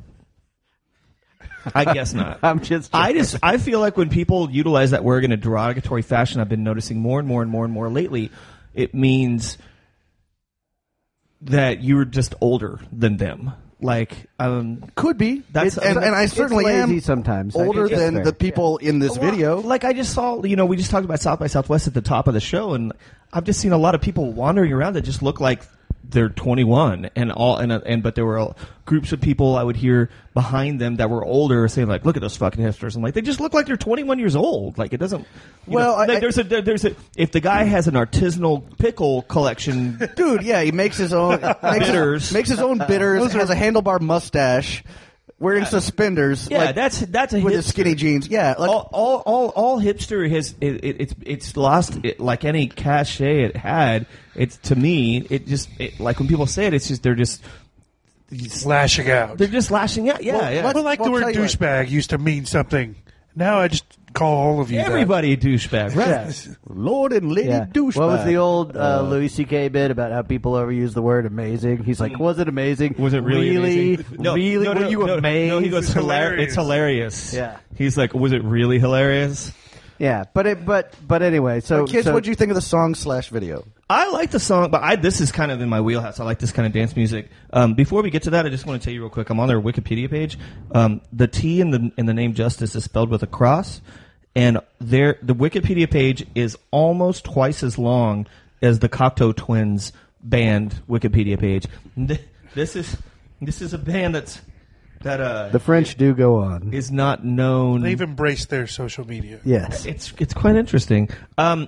I guess not. I'm just. I just I feel like when people utilize that word in a derogatory fashion, I've been noticing more and more and more and more lately. It means that you're just older than them. Like, um, Could be. That's- It- and, and I it's certainly lazy am sometimes. I older think that's than fair. the people in this Well, video. Like I just saw, you know, we just talked about South by Southwest at the top of the show, and I've just seen a lot of people wandering around that just look like they're twenty-one, and all, and and but there were all, groups of people I would hear behind them that were older saying like, "Look at those fucking hipsters!" I'm like, they just look like they're twenty-one years old. Like it doesn't. you Well, know, I- there's a there, there's a if the guy has an artisanal pickle collection. Dude, yeah, he makes his own makes Bitters. His, makes his own bitters, has a handlebar mustache, wearing suspenders. Yeah, like, that's that's a with hipster. his skinny jeans. Yeah, like all, all, all, all hipster has it, it, it's it's lost it, like any cachet it had. It's to me, it just it, like when people say it, it's just they're just Lashing out. they're just lashing out. Yeah, Well, yeah. let's- Well, like Well, the word tell you what. douchebag used to mean something. Now I just call all of you that. Everybody a douchebag, right? Yeah. Lord and Lady Yeah. douchebag. What was the old uh, Louis C K bit about how people overuse the word amazing? He's like, was it amazing? Was it really really, amazing? No, really? no, no, were you no, amazed? No, he goes, It's hilarious. It's hilarious. hilarious. Yeah. He's like, was it really hilarious? Yeah, but it, but but anyway, so But kids, so, what'd you think of the song slash video? I like the song, but I, this is kind of in my wheelhouse. I like this kind of dance music. Um, before we get to that, I just want to tell you real quick. I'm on their Wikipedia page. Um, the T in the in the name Justice is spelled with a cross, and their the Wikipedia page is almost twice as long as the Cocteau Twins band Wikipedia page. This is this is a band that's that uh the French do go on. is not known. They've embraced their social media. Yes. It's it's quite interesting. Um,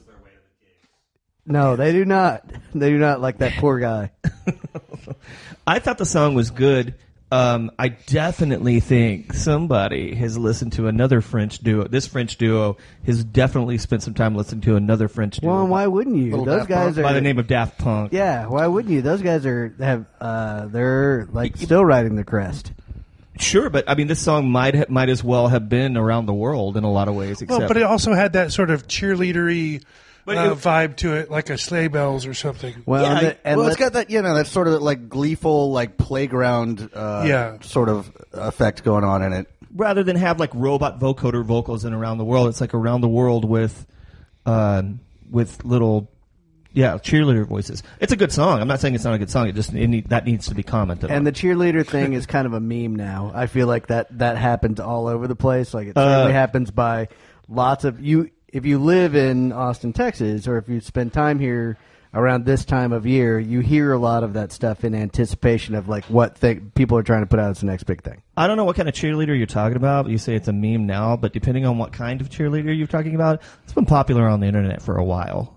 No, they do not. They do not like that poor guy. I thought the song was good. Um, I definitely think somebody has listened to another French duo. This French duo has definitely spent some time listening to another French duo Well, why wouldn't you? Little Those Daft guys Punk. are by the name of Daft Punk. Yeah, why wouldn't you? Those guys are have uh they're like still riding the crest. Sure, but I mean, this song might ha- might as well have been around the world in a lot of ways. Except, Well, but it also had that sort of cheerleadery But uh, it- vibe to it, like a sleigh bells or something. Well, Yeah, and, the, and well, it's let- got that, you know, that sort of like gleeful, like playground, uh, Yeah. sort of effect going on in it. rather than have like robot vocoder vocals in Around the World, it's like Around the World with, um, with little, yeah, cheerleader voices. It's a good song. I'm not saying it's not a good song. It just it need, that needs to be commented on. And the cheerleader thing is kind of a meme now. I feel like that that happens all over the place. Like it Uh, certainly happens by lots of you. If you live in Austin, Texas, or if you spend time here around this time of year, you hear a lot of that stuff in anticipation of like what thing people are trying to put out as the next big thing. I don't know what kind of cheerleader you're talking about. You say it's a meme now, but depending on what kind of cheerleader you're talking about, it's been popular on the internet for a while.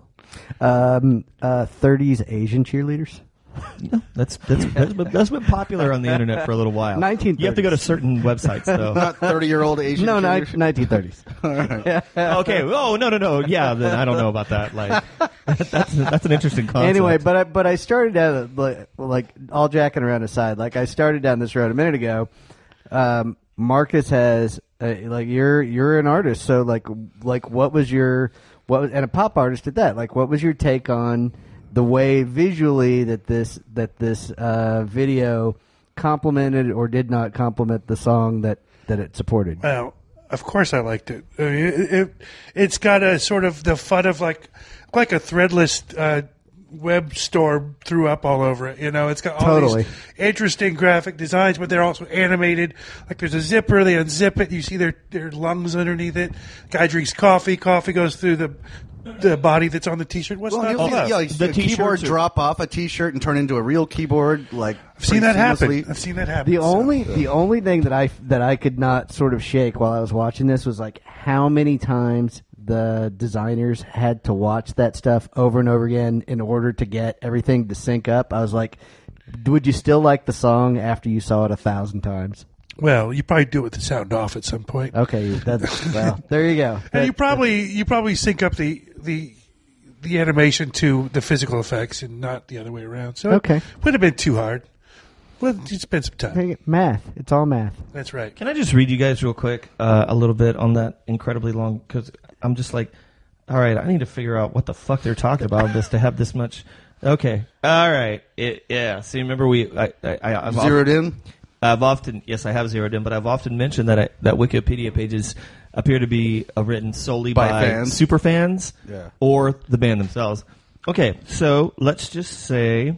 Um, uh, thirties Asian cheerleaders. That's that's that's been, that's been popular on the internet for a little while. nineteen You have to go to certain websites though. Not thirty-year-old Asian No, ni- cheerleaders? nineteen thirties. Okay. Oh no no no. Yeah. Then I don't know about that. Like that's that's an interesting concept. Anyway, but I, but I started down like, like all jacking around aside. Like I started down this road a minute ago. Um, Marcus has uh, like you're you're an artist, so like like what was your what was, and a pop artist at that? Like what was your take on the way visually that this that this uh, video complemented or did not complement the song that, that it supported? Well, of course I liked it. I mean, it, it it's got a sort of the fun of like like a threadless uh, web store threw up all over it. You know, it's got all Totally. these interesting graphic designs, but they're also animated. Like there's a zipper, they unzip it, you see their their lungs underneath it. Guy drinks coffee, coffee goes through the the body that's on the T-shirt. What's Well, not you'll to see, love? yeah, like, The a keyboard t-shirts are- drop off a T-shirt and turn into a real keyboard. Like I've seen that happen. seamlessly. I've seen that happen. The So- only the only thing that I that I could not sort of shake while I was watching this was like how many times the designers had to watch that stuff over and over again in order to get everything to sync up. I was like, would you still like the song after you saw it a thousand times? Well, you probably do it with the sound off at some point. Okay, that's well. There you go. And That- you probably you probably sync up the the the animation to the physical effects and not the other way around. So Okay. it would have been too hard. Well, you spend some there time. you go. Math. It's all math. That's right. Can I just read you guys real quick uh, a little bit on that incredibly long? Because I'm just like, all right, I need to figure out what the fuck they're talking about in this to have this much. Okay, all right, it, yeah. See, remember we I, I, I I've Zeroed often, in. I've often yes, I have zeroed in, but I've often mentioned that I, that Wikipedia pages appear to be uh, written solely By by, fans. super fans Yeah. or the band themselves. Okay, so let's just say,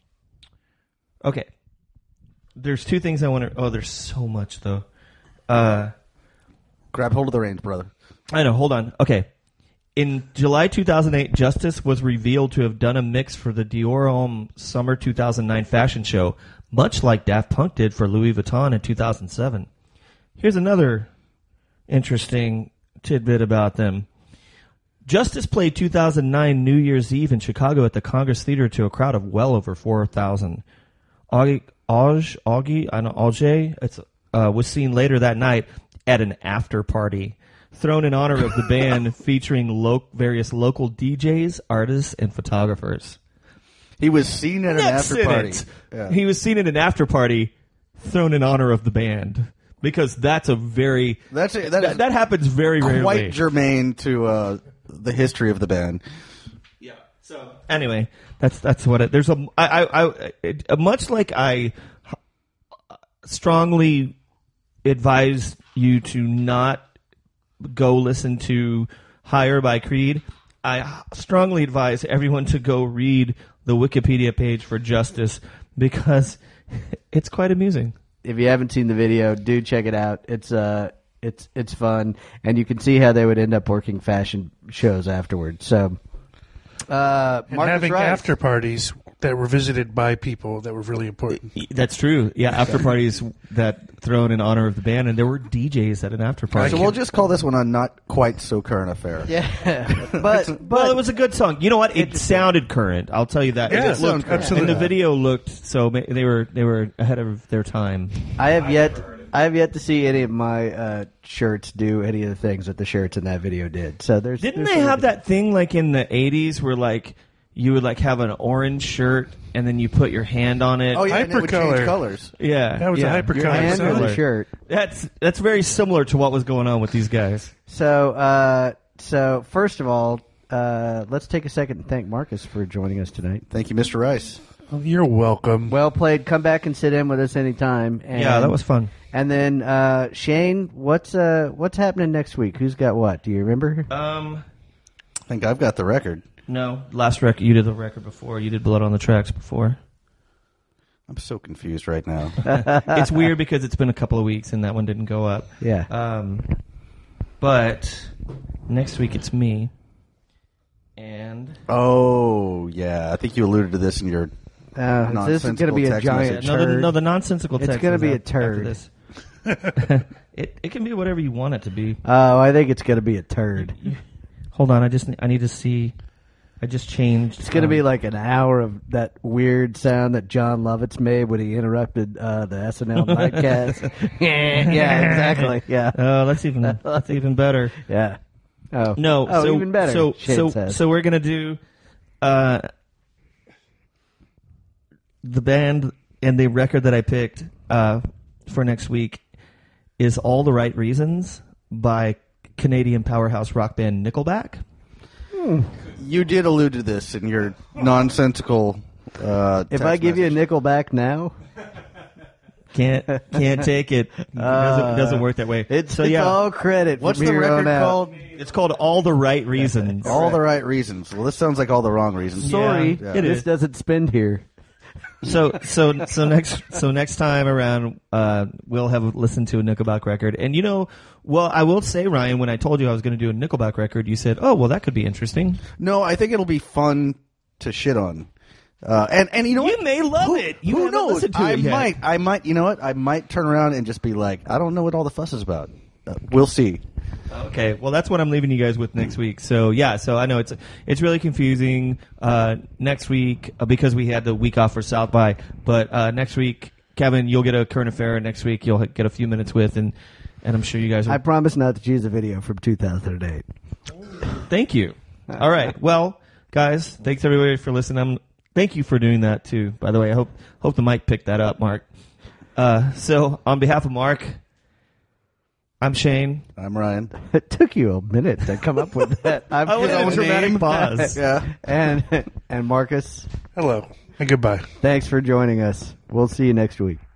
okay, there's two things I want to. Oh, there's so much though. Uh, Grab hold of the reins, brother. I know. Hold on. Okay. In July two thousand eight, Justice was revealed to have done a mix for the Dior Homme Summer two thousand nine fashion show, much like Daft Punk did for Louis Vuitton in two thousand seven. Here's another interesting tidbit about them. Justice played two thousand nine New Year's Eve in Chicago at the Congress Theater to a crowd of well over four thousand. Augie, Augie, Augie, I don't know, Augie, it's, uh, was seen later that night at an after party thrown in honor of the band featuring lo- various local D Js, artists, and photographers. He was seen at an Next after party. sentence. Yeah. He was seen at an after party thrown in honor of the band because that's a very That's a, that, that, is that happens very rarely. quite germane to uh, the history of the band. Yeah. So anyway, that's that's what it. There's a I I, I it, much like I strongly advise you to not go listen to Higher by Creed. I strongly advise everyone to go read the Wikipedia page for Justice because it's quite amusing. If you haven't seen the video, do check it out. It's uh, it's it's fun, and you can see how they would end up working fashion shows afterwards. So, uh, And Marcus having Rice. after parties that were visited by people that were really important. That's true. Yeah, after parties that thrown in honor of the band, and there were D Js at an after party. So we'll just call this one a not quite so current affair. Yeah, but but Well, it was a good song. You know what? It sounded current. I'll tell you that. Yeah, it it sounds looked, absolutely. and the video looked so. ma- They were they were ahead of their time. I have yet I have yet to see any of my uh, shirts do any of the things that the shirts in that video did. So there's Didn't there's they some have different- that thing like in the eighties where like you would like have an orange shirt and then you put your hand on it? Oh yeah, and it would change Hypercolor. colors. yeah. That was yeah. a hypercolor. your hand or the Solid. shirt? That's that's very similar to what was going on with these guys. So uh, so first of all, uh, let's take a second and thank Marcus for joining us tonight. Thank you, Mister Rice. Oh, you're welcome. Well played. Come back and sit in with us anytime. And, Yeah, that was fun. And then uh, Shane, what's uh, what's happening next week? Who's got what? Do you remember? Um, I think I've got the record. no, last record you did the record before. You did Blood on the Tracks before. I'm so confused right now. It's weird because it's been a couple of weeks and that one didn't go up. Yeah. Um, but next week it's me. And Oh, yeah. I think you alluded to this in your Uh, this is going to be a text giant message. no, the, turd. no, the nonsensical It's text gonna is be a af- after turd. this. it it can be whatever you want it to be. Oh, I think it's going to be a turd. Hold on, I just I need to see. I just changed. It's going to um, be like an hour of that weird sound that John Lovitz made when he interrupted uh, the S N L nightcast. yeah, yeah, exactly. Yeah, Oh, that's even that's even better. yeah. Oh No, oh, so even better. so Shane so says. so we're gonna do uh, the band and the record that I picked uh, for next week is "All the Right Reasons" by Canadian powerhouse rock band Nickelback. You did allude to this in your nonsensical uh, if text I give message. you a Nickelback now, Can't can't take it. It doesn't, it doesn't work that way. it's, so it's yeah, all credit. What's from the here record on out. called? it's called "All the Right Reasons." All the right reasons. Well, this sounds like all the wrong reasons. Sorry, Yeah, this it is. doesn't spend here. So so so next so next time around, uh, we'll have listened to a Nickelback record, and you know, well, I will say, Ryan, when I told you I was going to do a Nickelback record, you said, "Oh, well, that could be interesting." No, I think it'll be fun to shit on. Uh, and and you know You what? may love who, it. You who haven't knows? listened to I it yet. might. I might. You know what? I might turn around and just be like, I don't know what all the fuss is about. Uh, we'll see. Okay, well, that's what I'm leaving you guys with next week. So yeah, so I know it's it's really confusing uh, next week uh, because we had the week off for South by, but uh, next week, Kevin, you'll get a current affair. And next week, you'll get a few minutes with, and and I'm sure you guys. Will... I promise not to choose a video from two thousand eight. Thank you. All right. Well, guys, thanks everybody for listening. I'm, thank you for doing that too. By the way, I hope hope the mic picked that up, Mark. Uh, so on behalf of Mark, I'm Shane. I'm Ryan. It took you a minute to come up with that. I'm I was kidding. a dramatic pause. Yeah. and and Marcus, Hello and goodbye. thanks for joining us. We'll see you next week.